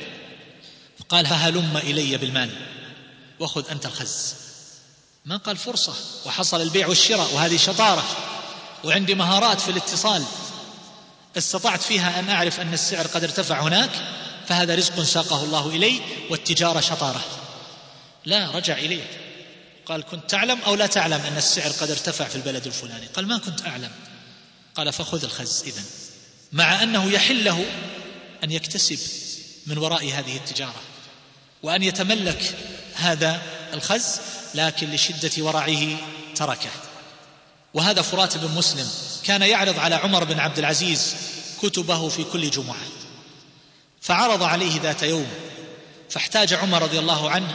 فقال فهلم إلي بالمال وخذ أنت الخز. ما قال فرصة، وحصل البيع والشراء، وهذه شطارة، وعندي مهارات في الاتصال استطعت فيها أن أعرف أن السعر قد ارتفع هناك، فهذا رزق ساقه الله إلي، والتجارة شطارة. لا، رجع إليه قال كنت تعلم أو لا تعلم أن السعر قد ارتفع في البلد الفلاني؟ قال ما كنت أعلم. قال فخذ الخز إذن، مع أنه يحله أن يكتسب من وراء هذه التجارة وأن يتملك هذا الخز، لكن لشدة ورعه تركه. وهذا فرات بن مسلم كان يعرض على عمر بن عبد العزيز كتبه في كل جمعة، فعرض عليه ذات يوم، فاحتاج عمر رضي الله عنه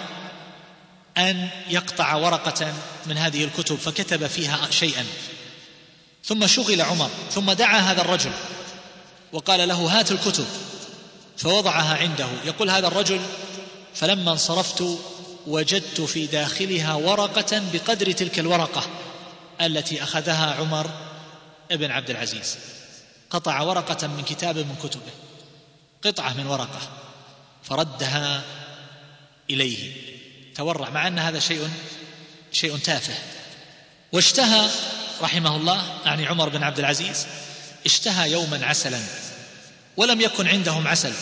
أن يقطع ورقة من هذه الكتب، فكتب فيها شيئا، ثم شغل عمر، ثم دعا هذا الرجل وقال له هات الكتب، فوضعها عنده. يقول هذا الرجل فلما انصرفت وجدت في داخلها ورقة بقدر تلك الورقة التي أخذها عمر ابن عبد العزيز. قطع ورقة من كتاب من كتبه، قطعة من ورقة، فردها إليه، تورع، مع أن هذا شيء تافه. واشتهى رحمه الله، يعني عمر بن عبد العزيز، اشتهى يوما عسلا ولم يكن عندهم عسل،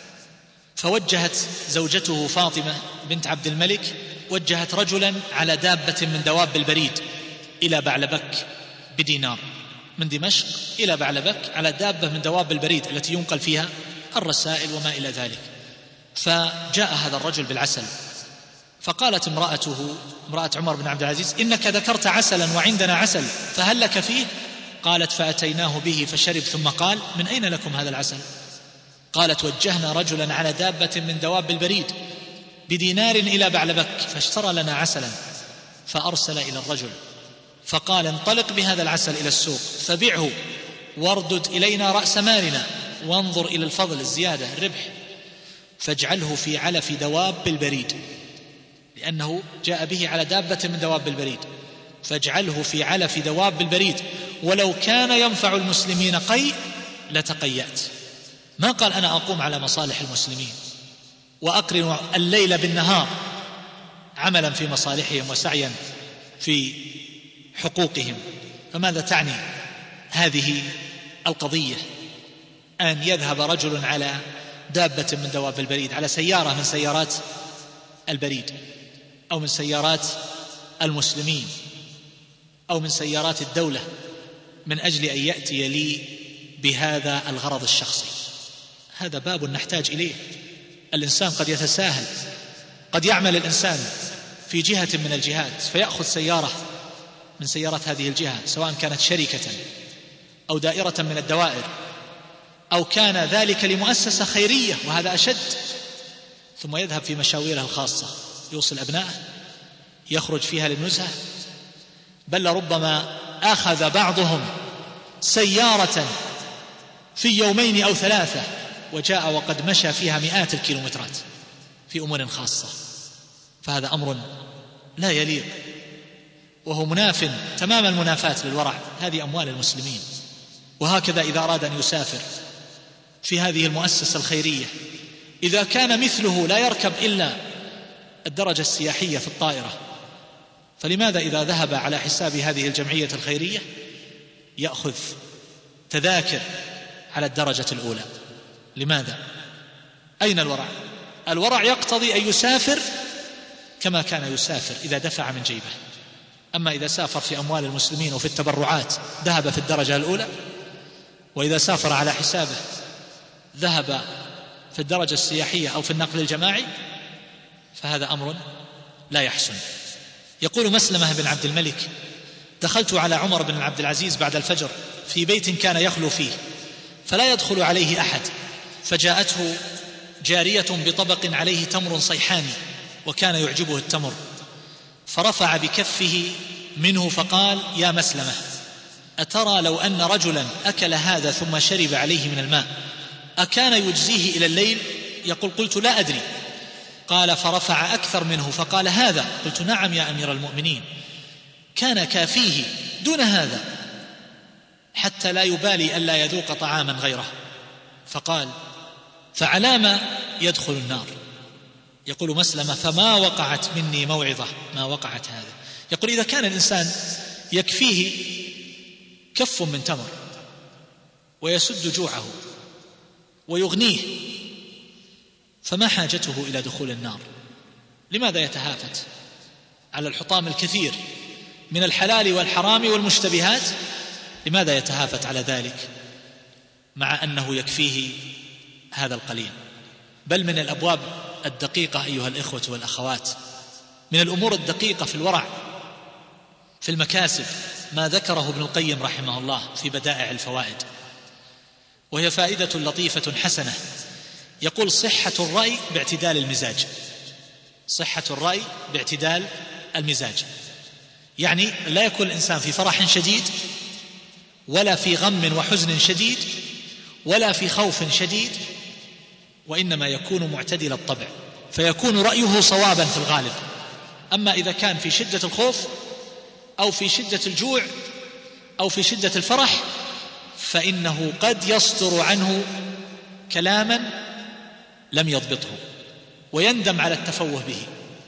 فوجهت زوجته فاطمة بنت عبد الملك، وجهت رجلا على دابة من دواب البريد إلى بعلبك بدينار، من دمشق إلى بعلبك على دابة من دواب البريد التي ينقل فيها الرسائل وما إلى ذلك. فجاء هذا الرجل بالعسل، فقالت امرأة عمر بن عبد العزيز إنك ذكرت عسلا وعندنا عسل، فهل لك فيه؟ قالت فأتيناه به فشرب، ثم قال من أين لكم هذا العسل؟ قالت وجهنا رجلا على دابة من دواب البريد بدينار إلى بعلبك فاشترى لنا عسلا، فأرسل إلى الرجل فقال انطلق بهذا العسل إلى السوق فبعه واردد إلينا رأس مالنا، وانظر إلى الفضل، الزيادة، الربح، فاجعله في علف دواب البريد، لأنه جاء به على دابة من دواب البريد، فاجعله في علف دواب البريد، ولو كان ينفع المسلمين قيء لتقيأت. ما قال أنا أقوم على مصالح المسلمين وأقرن الليل بالنهار، عملا في مصالحهم وسعيا في حقوقهم. فماذا تعني هذه القضية؟ أن يذهب رجل على دابة من دواب البريد، على سيارة من سيارات البريد، أو من سيارات المسلمين، أو من سيارات الدولة، من أجل أن يأتي لي بهذا الغرض الشخصي. هذا باب نحتاج إليه. الإنسان قد يتساهل، قد يعمل الإنسان في جهة من الجهات فيأخذ سيارة من سيارات هذه الجهة، سواء كانت شركة أو دائرة من الدوائر، أو كان ذلك لمؤسسة خيرية وهذا أشد، ثم يذهب في مشاويره الخاصة، يوصل أبنائه، يخرج فيها للنزهة، بل ربما أخذ بعضهم سيارة في يومين أو 3 وجاء وقد مشى فيها مئات الكيلومترات في أمور خاصة. فهذا أمر لا يليق، وهو مناف تمام المنافاة للورع. هذه أموال المسلمين. وهكذا إذا أراد أن يسافر في هذه المؤسسة الخيرية، إذا كان مثله لا يركب إلا الدرجة السياحية في الطائرة، فلماذا إذا ذهب على حساب هذه الجمعية الخيرية يأخذ تذاكر على الدرجة الأولى؟ لماذا؟ أين الورع؟ الورع يقتضي أن يسافر كما كان يسافر إذا دفع من جيبه. أما إذا سافر في أموال المسلمين وفي التبرعات ذهب في الدرجة الأولى، وإذا سافر على حسابه ذهب في الدرجة السياحية أو في النقل الجماعي، فهذا أمر لا يحسن. يقول مسلمة بن عبد الملك: دخلت على عمر بن عبد العزيز بعد الفجر في بيت كان يخلو فيه، فلا يدخل عليه أحد، فجاءته جارية بطبق عليه تمر صيحاني، وكان يعجبه التمر، فرفع بكفه منه فقال: يا مسلمة، أترى لو أن رجلا أكل هذا ثم شرب عليه من الماء أكان يجزيه إلى الليل؟ يقول: قلت: لا أدري. قال: فرفع أكثر منه فقال: هذا. قلت: نعم يا أمير المؤمنين، كان كافيه دون هذا، حتى لا يبالي ألا يذوق طعاما غيره. فقال: فعلام يدخل النار؟ يقول مسلمة: فما وقعت مني موعظة ما وقعت هذا. يقول: إذا كان الإنسان يكفيه كف من تمر ويسد جوعه ويغنيه، فما حاجته إلى دخول النار؟ لماذا يتهافت على الحطام الكثير من الحلال والحرام والمشتبهات؟ لماذا يتهافت على ذلك مع أنه يكفيه هذا القليل؟ بل من الأبواب الدقيقة أيها الإخوة والأخوات، من الأمور الدقيقة في الورع في المكاسب ما ذكره ابن القيم رحمه الله في بدائع الفوائد، وهي فائدة لطيفة حسنة. يقول: صحة الرأي باعتدال المزاج. صحة الرأي باعتدال المزاج، يعني لا يكون الإنسان في فرح شديد، ولا في غم وحزن شديد، ولا في خوف شديد، وإنما يكون معتدل الطبع، فيكون رأيه صوابا في الغالب. أما إذا كان في شدة الخوف أو في شدة الجوع أو في شدة الفرح، فإنه قد يصدر عنه كلاما لم يضبطه ويندم على التفوه به.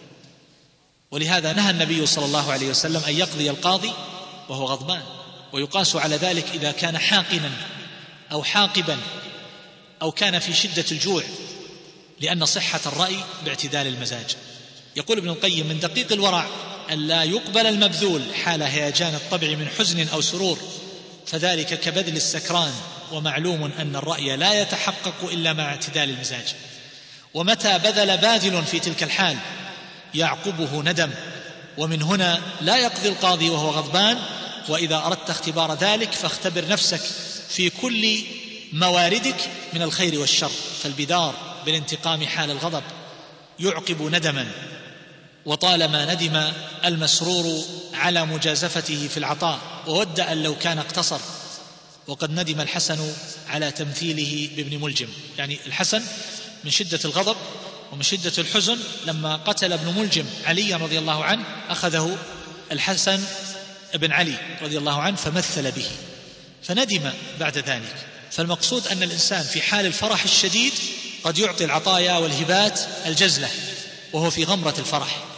ولهذا نهى النبي صلى الله عليه وسلم أن يقضي القاضي وهو غضبان، ويقاس على ذلك إذا كان حاقنا أو حاقبا أو كان في شدة الجوع، لأن صحة الرأي باعتدال المزاج. يقول ابن القيم: من دقيق الورع أن لا يقبل المبذول حال هيجان الطبع من حزن أو سرور، فذلك كبذل السكران، ومعلوم أن الرأي لا يتحقق إلا مع اعتدال المزاج. ومتى بذل باذل في تلك الحال يعقبه ندم، ومن هنا لا يقضي القاضي وهو غضبان. وإذا أردت اختبار ذلك فاختبر نفسك في كل مواردك من الخير والشر، فالبدار بالانتقام حال الغضب يعقب ندما، وطالما ندم المسرور على مجازفته في العطاء وود أن لو كان اقتصر. وقد ندم الحسن على تمثيله بابن ملجم، يعني الحسن من شدة الغضب ومن شدة الحزن لما قتل ابن ملجم علي رضي الله عنه، أخذه الحسن ابن علي رضي الله عنه فمثل به، فندم بعد ذلك. فالمقصود أن الإنسان في حال الفرح الشديد قد يعطي العطايا والهبات الجزلة وهو في غمرة الفرح،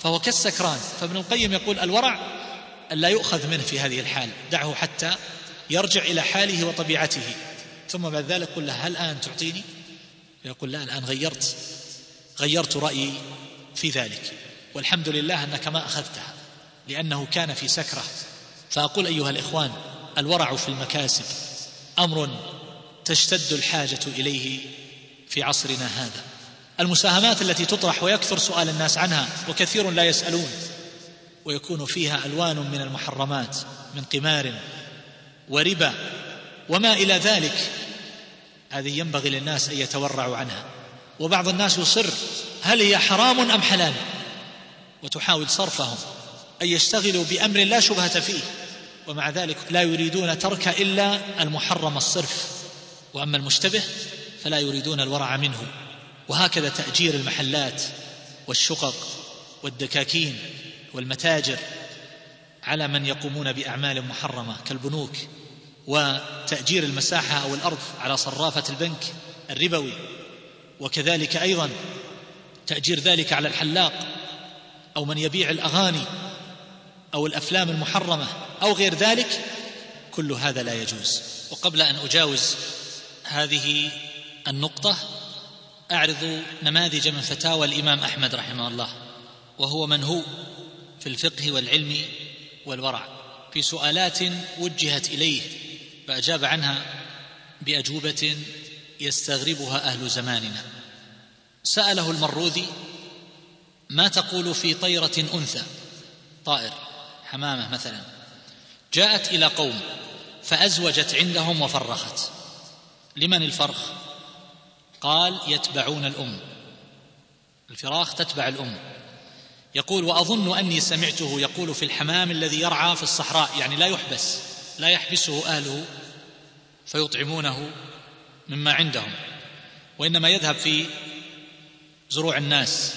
فهو كالسكران. فابن القيم يقول الورع أن لا يؤخذ منه في هذه الحال، دعه حتى يرجع إلى حاله وطبيعته، ثم بعد ذلك قل له هل الآن تعطيني؟ يقول لا، الآن غيرت رأيي في ذلك، والحمد لله أنك ما أخذتها لأنه كان في سكرة. فأقول أيها الإخوان، الورع في المكاسب أمر تشتد الحاجة إليه في عصرنا هذا. المساهمات التي تطرح ويكثر سؤال الناس عنها وكثير لا يسألون، ويكون فيها ألوان من المحرمات من قمار وربا وما إلى ذلك، هذه ينبغي للناس أن يتورعوا عنها. وبعض الناس يصر هل هي حرام أم حلال، وتحاول صرفهم أن يشتغلوا بأمر لا شبهة فيه، ومع ذلك لا يريدون ترك إلا المحرم الصرف، وأما المشتبه فلا يريدون الورع منه. وهكذا تأجير المحلات والشقق والدكاكين والمتاجر على من يقومون بأعمال محرمة كالبنوك، وتأجير المساحة أو الأرض على صرافة البنك الربوي، وكذلك أيضا تأجير ذلك على الحلاق أو من يبيع الأغاني أو الأفلام المحرمة أو غير ذلك، كل هذا لا يجوز. وقبل أن أجاوز هذه النقطة أعرض نماذج من فتاوى الإمام أحمد رحمه الله، وهو منهو في الفقه والعلم والورع، في سؤالات وجهت إليه فأجاب عنها بأجوبة يستغربها أهل زماننا. سأله المروذي ما تقول في طيرة أنثى، طائر حمامة مثلا، جاءت إلى قوم فأزوجت عندهم وفرخت، لمن الفرخ؟ قال يتبعون الأم، الفراخ تتبع الأم. يقول وأظن أني سمعته يقول في الحمام الذي يرعى في الصحراء، يعني لا يحبسه أهله فيطعمونه مما عندهم، وإنما يذهب في زروع الناس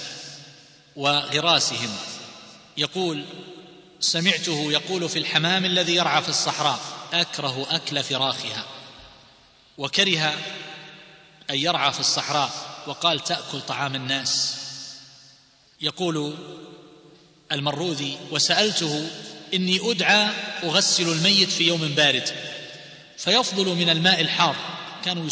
وغراسهم. يقول سمعته يقول في الحمام الذي يرعى في الصحراء أكره أكل فراخها، وكره أن يرعى في الصحراء وقال تأكل طعام الناس. يقول المروذي وسألته إني أدعى أغسل الميت في يوم بارد فيفضل من الماء الحار، كانوا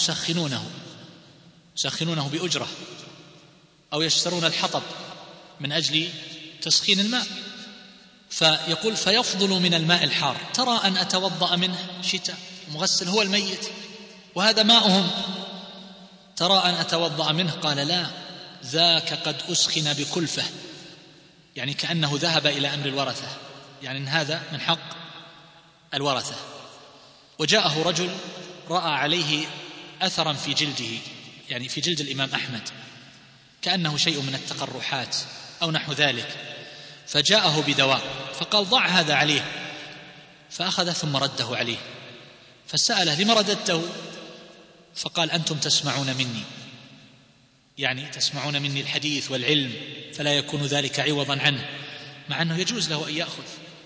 يسخنونه بأجرة أو يشترون الحطب من أجل تسخين الماء، فيقول فيفضل من الماء الحار، ترى أن أتوضأ منه شتاء مغسل هو الميت وهذا ماؤهم، ترى أن أتوضأ منه؟ قال لا، ذاك قد أسخن بكلفة، يعني كأنه ذهب إلى أمر الورثة، يعني إن هذا من حق الورثة. وجاءه رجل رأى عليه أثرا في جلده، يعني في جلد الإمام أحمد، كأنه شيء من التقرحات أو نحو ذلك، فجاءه بدواء فقال ضع هذا عليه، فأخذ ثم رده عليه، فسأله لما رددته؟ فقال أنتم تسمعون مني، يعني تسمعون مني الحديث والعلم، فلا يكون ذلك عوضا عنه، مع أنه يجوز له أن يأخذ.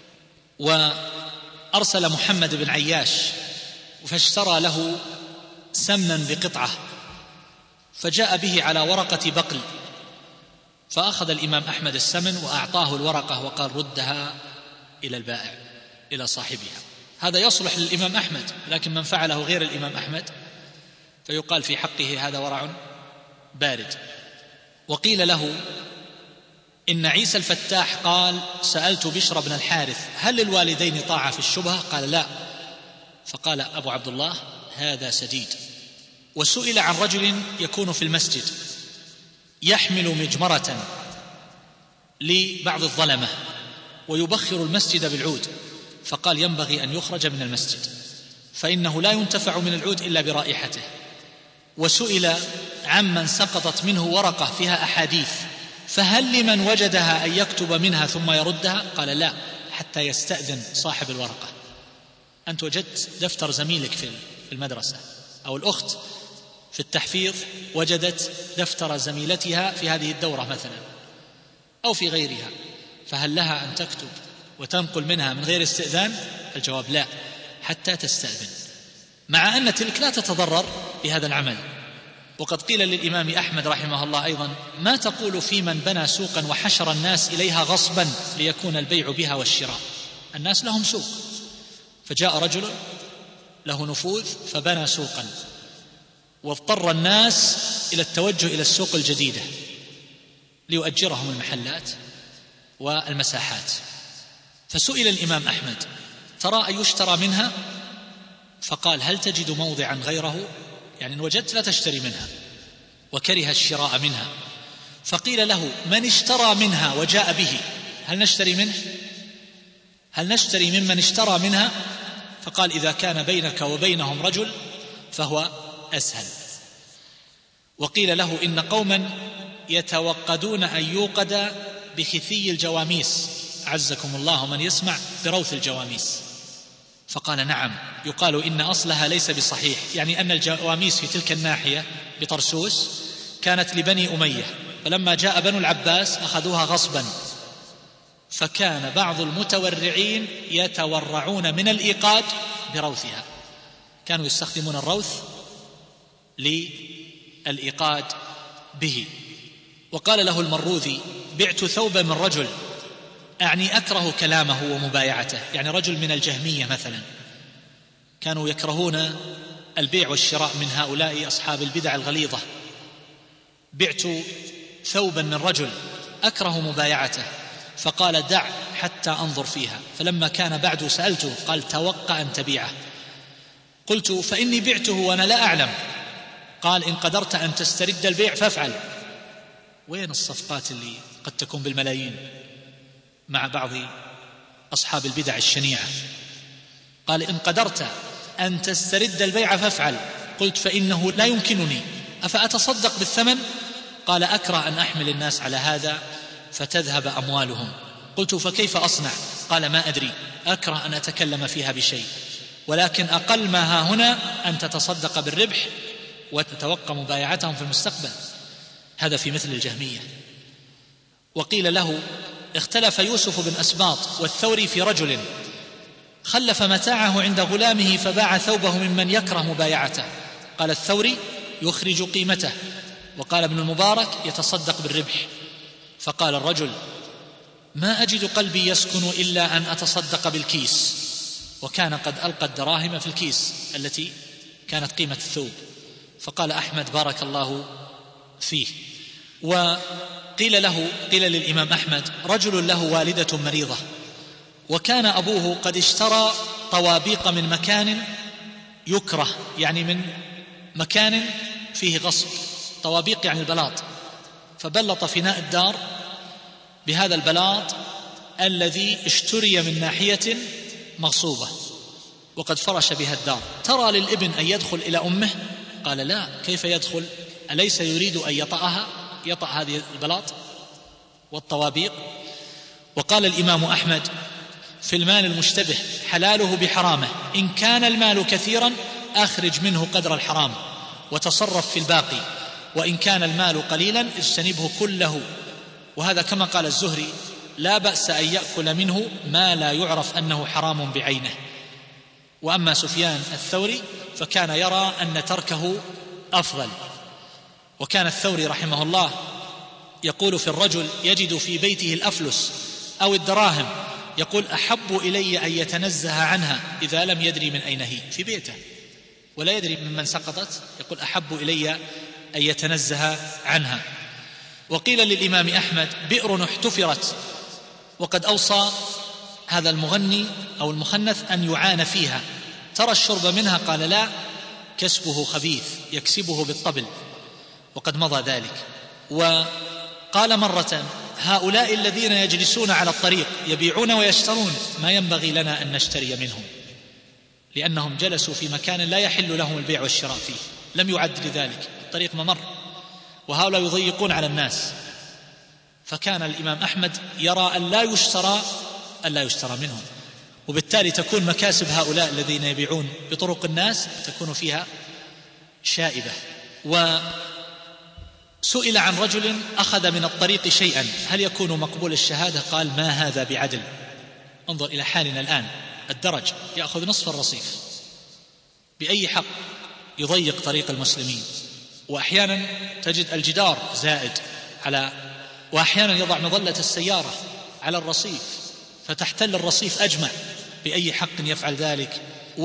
وأرسل محمد بن عياش فاشترى له سمنا بقطعة، فجاء به على ورقة بقل، فأخذ الإمام أحمد السمن وأعطاه الورقة وقال ردها إلى البائع إلى صاحبها. هذا يصلح للإمام أحمد، لكن من فعله غير الإمام أحمد فيقال في حقه هذا ورع بارد. وقيل له إن عيسى الفتاح قال سألت بشر بن الحارث هل للوالدين طاعة في الشبهة؟ قال لا، فقال أبو عبد الله هذا سديد. وسئل عن رجل يكون في المسجد يحمل مجمرة لبعض الظلمة ويبخر المسجد بالعود، فقال ينبغي أن يخرج من المسجد فإنه لا ينتفع من العود إلا برائحته. وسئل عمن سقطت منه ورقة فيها أحاديث فهل لمن وجدها أن يكتب منها ثم يردها؟ قال لا، حتى يستأذن صاحب الورقة. أنت وجدت دفتر زميلك في المدرسة، أو الأخت في التحفيظ وجدت دفتر زميلتها في هذه الدورة مثلا أو في غيرها، فهل لها أن تكتب وتنقل منها من غير استئذان؟ الجواب لا، حتى تستأذن، مع أن تلك لا تتضرر بهذا العمل، وقد قيل للإمام أحمد رحمه الله أيضا: ما تقول في من بنى سوقا وحشر الناس إليها غصبا ليكون البيع بها والشراء؟ الناس لهم سوق، فجاء رجل له نفوذ فبنى سوقا، واضطر الناس إلى التوجه إلى السوق الجديدة ليؤجرهم المحلات والمساحات. فسئل الإمام أحمد: ترى أن يشترى منها؟ فقال: هل تجد موضعا غيره؟ يعني إن وجدت لا تشتري منها، وكره الشراء منها. فقيل له: من اشترى منها وجاء به هل نشتري منه؟ هل نشتري ممن اشترى منها؟ فقال: إذا كان بينك وبينهم رجل فهو أسهل. وقيل له: إن قوما يتوقدون أن يوقد بخثي الجواميس، عزكم الله من يسمع بروث الجواميس. فقال: نعم، يقال إن أصلها ليس بصحيح، يعني أن الجواميس في تلك الناحية بطرسوس كانت لبني أمية، فلما جاء بنو العباس أخذوها غصبا، فكان بعض المتورعين يتورعون من الإيقاد بروثها، كانوا يستخدمون الروث للإيقاد به. وقال له المروذي: بعت ثوبا من رجل، أعني أكره كلامه ومبايعته، يعني رجل من الجهمية مثلا كانوا يكرهون البيع والشراء من هؤلاء أصحاب البدع الغليظة. بعت ثوبا من رجل أكره مبايعته، فقال: دع حتى أنظر فيها. فلما كان بعد سألته قال: توقع أن تبيعه. قلت: فإني بعته وأنا لا أعلم. قال: إن قدرت أن تسترد البيع فافعل. وين الصفقات اللي قد تكون بالملايين مع بعض أصحاب البدع الشنيعة؟ قال: إن قدرت أن تسترد البيع فافعل. قلت: فإنه لا يمكنني، أفأتصدق بالثمن؟ قال: أكره أن أحمل الناس على هذا فتذهب أموالهم. قلت: فكيف أصنع؟ قال: ما أدري، أكره أن أتكلم فيها بشيء، ولكن أقل ما ها هنا أن تتصدق بالربح وتتوقع مبايعتهم في المستقبل. هذا في مثل الجهمية. وقيل له: اختلف يوسف بن أسباط والثوري في رجل خلف متاعه عند غلامه فباع ثوبه ممن يكره مبايعته. قال الثوري: يخرج قيمته. وقال ابن المبارك: يتصدق بالربح. فقال الرجل: ما أجد قلبي يسكن إلا أن أتصدق بالكيس. وكان قد ألقى الدراهم في الكيس التي كانت قيمة الثوب. فقال أحمد: بارك الله فيه. وقيل للإمام أحمد: رجل له والدة مريضة، وكان أبوه قد اشترى طوابيق من مكان يكره، يعني من مكان فيه غصب، طوابيق يعني البلاط، فبلط فناء الدار بهذا البلاط الذي اشتري من ناحية مغصوبة، وقد فرش بها الدار. ترى للابن أن يدخل إلى أمه؟ قال: لا، كيف يدخل؟ أليس يريد أن يطأ هذه البلاط والطوابيق؟ وقال الإمام أحمد في المال المشتبه: حلاله بحرامه، إن كان المال كثيرا أخرج منه قدر الحرام وتصرف في الباقي، وإن كان المال قليلا اجتنبه كله. وهذا كما قال الزهري: لا بأس أن يأكل منه ما لا يعرف أنه حرام بعينه. وأما سفيان الثوري فكان يرى أن تركه أفضل. وكان الثوري رحمه الله يقول في الرجل يجد في بيته الأفلس أو الدراهم، يقول: أحب إلي أن يتنزه عنها إذا لم يدري من أين هي، في بيته ولا يدري ممن سقطت، يقول: أحب إلي أن يتنزه عنها. وقيل للإمام أحمد: بئر احتفرت، وقد أوصى هذا المغني أو المخنث أن يعان فيها، ترى الشرب منها؟ قال: لا، كسبه خبيث، يكسبه بالطبل، وقد مضى ذلك. وقال مرة: هؤلاء الذين يجلسون على الطريق يبيعون ويشترون، ما ينبغي لنا أن نشتري منهم، لأنهم جلسوا في مكان لا يحل لهم البيع والشراء فيه، لم يعد لذلك، الطريق ممر، وهؤلاء يضيقون على الناس. فكان الإمام أحمد يرى أن لا يشترى منهم، وبالتالي تكون مكاسب هؤلاء الذين يبيعون بطرق الناس تكون فيها شائبة. وسئل عن رجل أخذ من الطريق شيئا هل يكون مقبول الشهادة؟ قال: ما هذا بعدل. انظر إلى حالنا الآن، الدرج يأخذ نصف الرصيف، بأي حق يضيق طريق المسلمين؟ وأحيانا تجد الجدار زائد وأحيانا يضع مظلة السيارة على الرصيف فتحتل الرصيف أجمع، بأي حق يفعل ذلك؟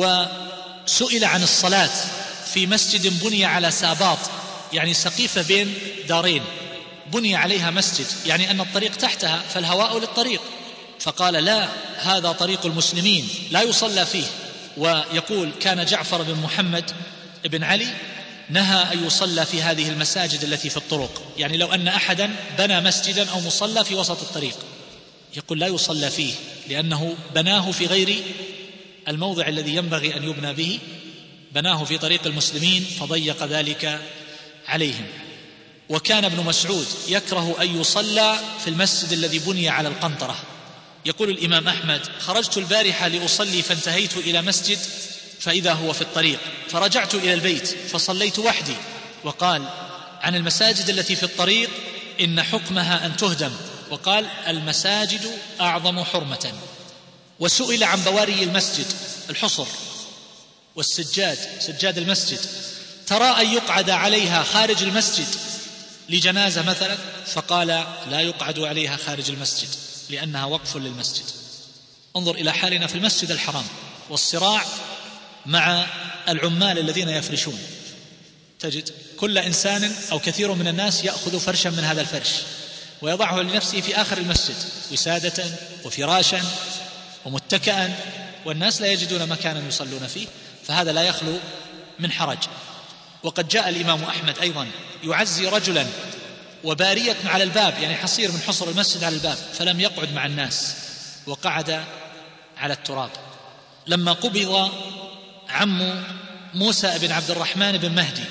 وسئل عن الصلاة في مسجد بني على ساباط، يعني سقيفة بين دارين بني عليها مسجد، يعني أن الطريق تحتها فالهواء للطريق، فقال لا، هذا طريق المسلمين لا يصلى فيه. ويقول كان جعفر بن محمد بن علي نهى أن يصلى في هذه المساجد التي في الطرق، يعني لو أن أحدا بنى مسجدا أو مصلى في وسط الطريق يقول لا يصلى فيه، لأنه بناه في غير الموضع الذي ينبغي أن يبنى به، بناه في طريق المسلمين فضيق ذلك عليهم. وكان ابن مسعود يكره أن يصلى في المسجد الذي بني على القنطرة. يقول الإمام أحمد خرجت البارحة لأصلي فانتهيت إلى مسجد فإذا هو في الطريق، فرجعت إلى البيت فصليت وحدي. وقال عن المساجد التي في الطريق إن حكمها أن تهدم، وقال المساجد أعظم حرمة. وسئل عن بواري المسجد، الحصر والسجاد، سجاد المسجد، ترى أن يقعد عليها خارج المسجد لجنازة مثلا؟ فقال لا يقعد عليها خارج المسجد لأنها وقف للمسجد. انظر إلى حالنا في المسجد الحرام والصراع مع العمال الذين يفرشون، تجد كل إنسان أو كثير من الناس يأخذ فرشا من هذا الفرش ويضعه لنفسه في آخر المسجد وسادة وفراشا ومتكئا، والناس لا يجدون مكانا يصلون فيه، فهذا لا يخلو من حرج. وقد جاء الإمام أحمد أيضا يعزي رجلا وبارية على الباب، يعني حصير من حصر المسجد على الباب، فلم يقعد مع الناس وقعد على التراب. لما قبض عم موسى بن عبد الرحمن بن مهدي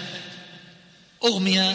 أغمي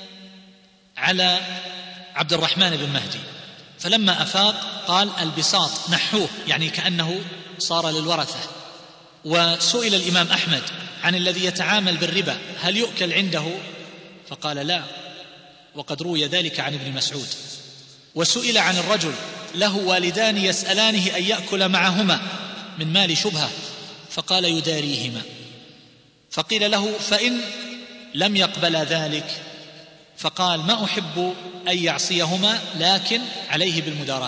على عبد الرحمن بن مهدي، فلما أفاق قال البساط نحوه، يعني كأنه صار للورثة. وسئل الإمام أحمد عن الذي يتعامل بالربا هل يؤكل عنده؟ فقال لا، وقد روي ذلك عن ابن مسعود. وسئل عن الرجل له والدان يسألانه أن يأكل معهما من مال شبهة، فقال يداريهما. فقيل له فإن لم يقبل ذلك؟ فقال ما أحب أن يعصيهما لكن عليه بالمداراة.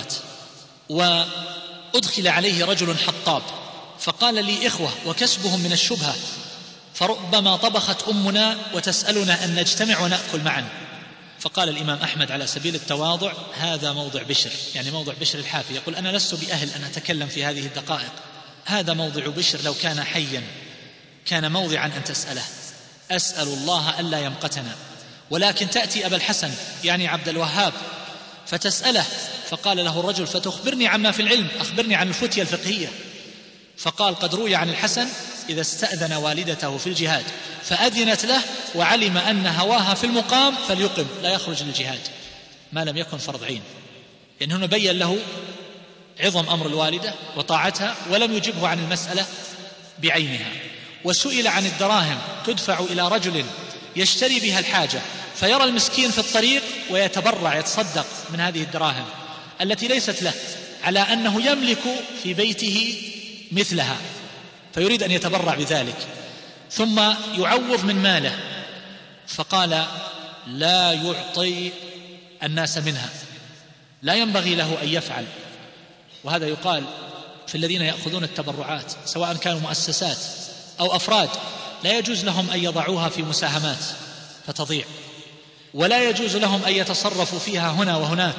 وأدخل عليه رجل حطاب فقال لي إخوة وكسبهم من الشبهة، فربما طبخت أمنا وتسألنا أن نجتمع ونأكل معا. فقال الإمام أحمد على سبيل التواضع هذا موضع بشر، يعني موضع بشر الحافي، يقول أنا لست بأهل أن أتكلم في هذه الدقائق، هذا موضع بشر لو كان حيا كان موضعا أن تسأله، أسأل الله ألا يمقتنا. ولكن تأتي أبا الحسن يعني عبد الوهاب فتسأله، فقال له الرجل فتخبرني عما في العلم، أخبرني عن الفتية الفقهية. فقال قد روي عن الحسن إذا استأذن والدته في الجهاد فأذنت له وعلم أن هواها في المقام فليقم لا يخرج للجهاد ما لم يكن فرض عين، لأن هنا بين له عظم أمر الوالدة وطاعتها ولم يجبه عن المسألة بعينها. وسئل عن الدراهم تدفع إلى رجل يشتري بها الحاجة فيرى المسكين في الطريق ويتبرع يتصدق من هذه الدراهم التي ليست له، على أنه يملك في بيته مثلها فيريد أن يتبرع بذلك ثم يعوض من ماله، فقال لا يعطي الناس منها، لا ينبغي له أن يفعل. وهذا يقال في الذين يأخذون التبرعات سواء كانوا مؤسسات أو أفراد، لا يجوز لهم أن يضعوها في مساهمات فتضيع، ولا يجوز لهم أن يتصرفوا فيها هنا وهناك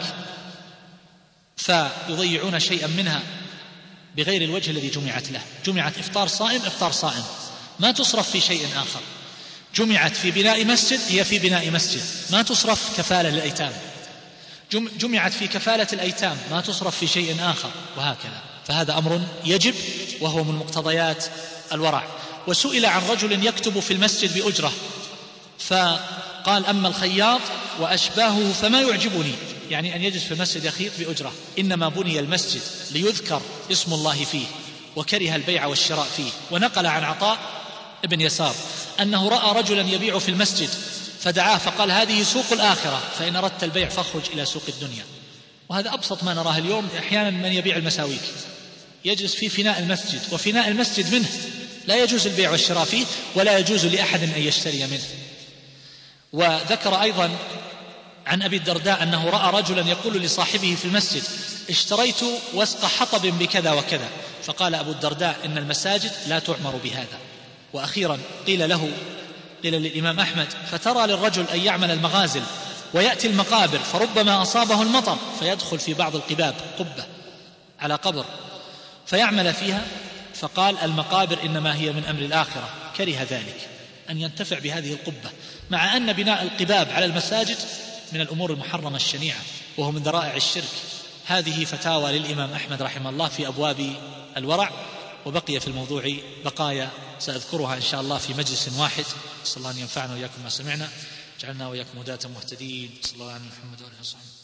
فيضيعون شيئا منها بغير الوجه الذي جمعت له. جمعت إفطار صائم إفطار صائم، ما تصرف في شيء آخر. جمعت في بناء مسجد هي في بناء مسجد، ما تصرف كفالة للأيتام. جمعت في كفالة الأيتام، ما تصرف في شيء آخر، وهكذا. فهذا أمر يجب وهو من مقتضيات الورع. وسئل عن رجل يكتب في المسجد بأجرة فقال أما الخياط وأشباهه فما يعجبني، يعني أن يجلس في المسجد يخيط بأجرة، إنما بني المسجد ليذكر اسم الله فيه وكره البيع والشراء فيه. ونقل عن عطاء ابن يسار أنه رأى رجلا يبيع في المسجد فدعاه فقال هذه سوق الآخرة فإن أردت البيع فاخرج إلى سوق الدنيا. وهذا أبسط ما نراه اليوم. أحيانا من يبيع المساويك يجلس في فناء المسجد، وفناء المسجد منه لا يجوز البيع والشراء فيه ولا يجوز لأحد أن يشتري منه. وذكر أيضا عن أبي الدرداء أنه رأى رجلا يقول لصاحبه في المسجد: اشتريت وسق حطب بكذا وكذا، فقال أبو الدرداء: إن المساجد لا تعمر بهذا. وأخيرا قيل للإمام أحمد: فترى للرجل أن يعمل المغازل ويأتي المقابر فربما أصابه المطر فيدخل في بعض القباب، قبة على قبر، فيعمل فيها، فقال: المقابر إنما هي من أمر الآخرة. كره ذلك أن ينتفع بهذه القبة، مع أن بناء القباب على المساجد من الأمور المحرمة الشنيعة وهو من ذرائع الشرك. هذه فتاوى للإمام أحمد رحمه الله في أبواب الورع، وبقي في الموضوع بقايا سأذكرها إن شاء الله في مجلس واحد. صلى الله أن ينفعنا وإياكم ما سمعنا، جعلنا وإياكم هداة مهتدين. صلى الله على محمد وآله وصحبه.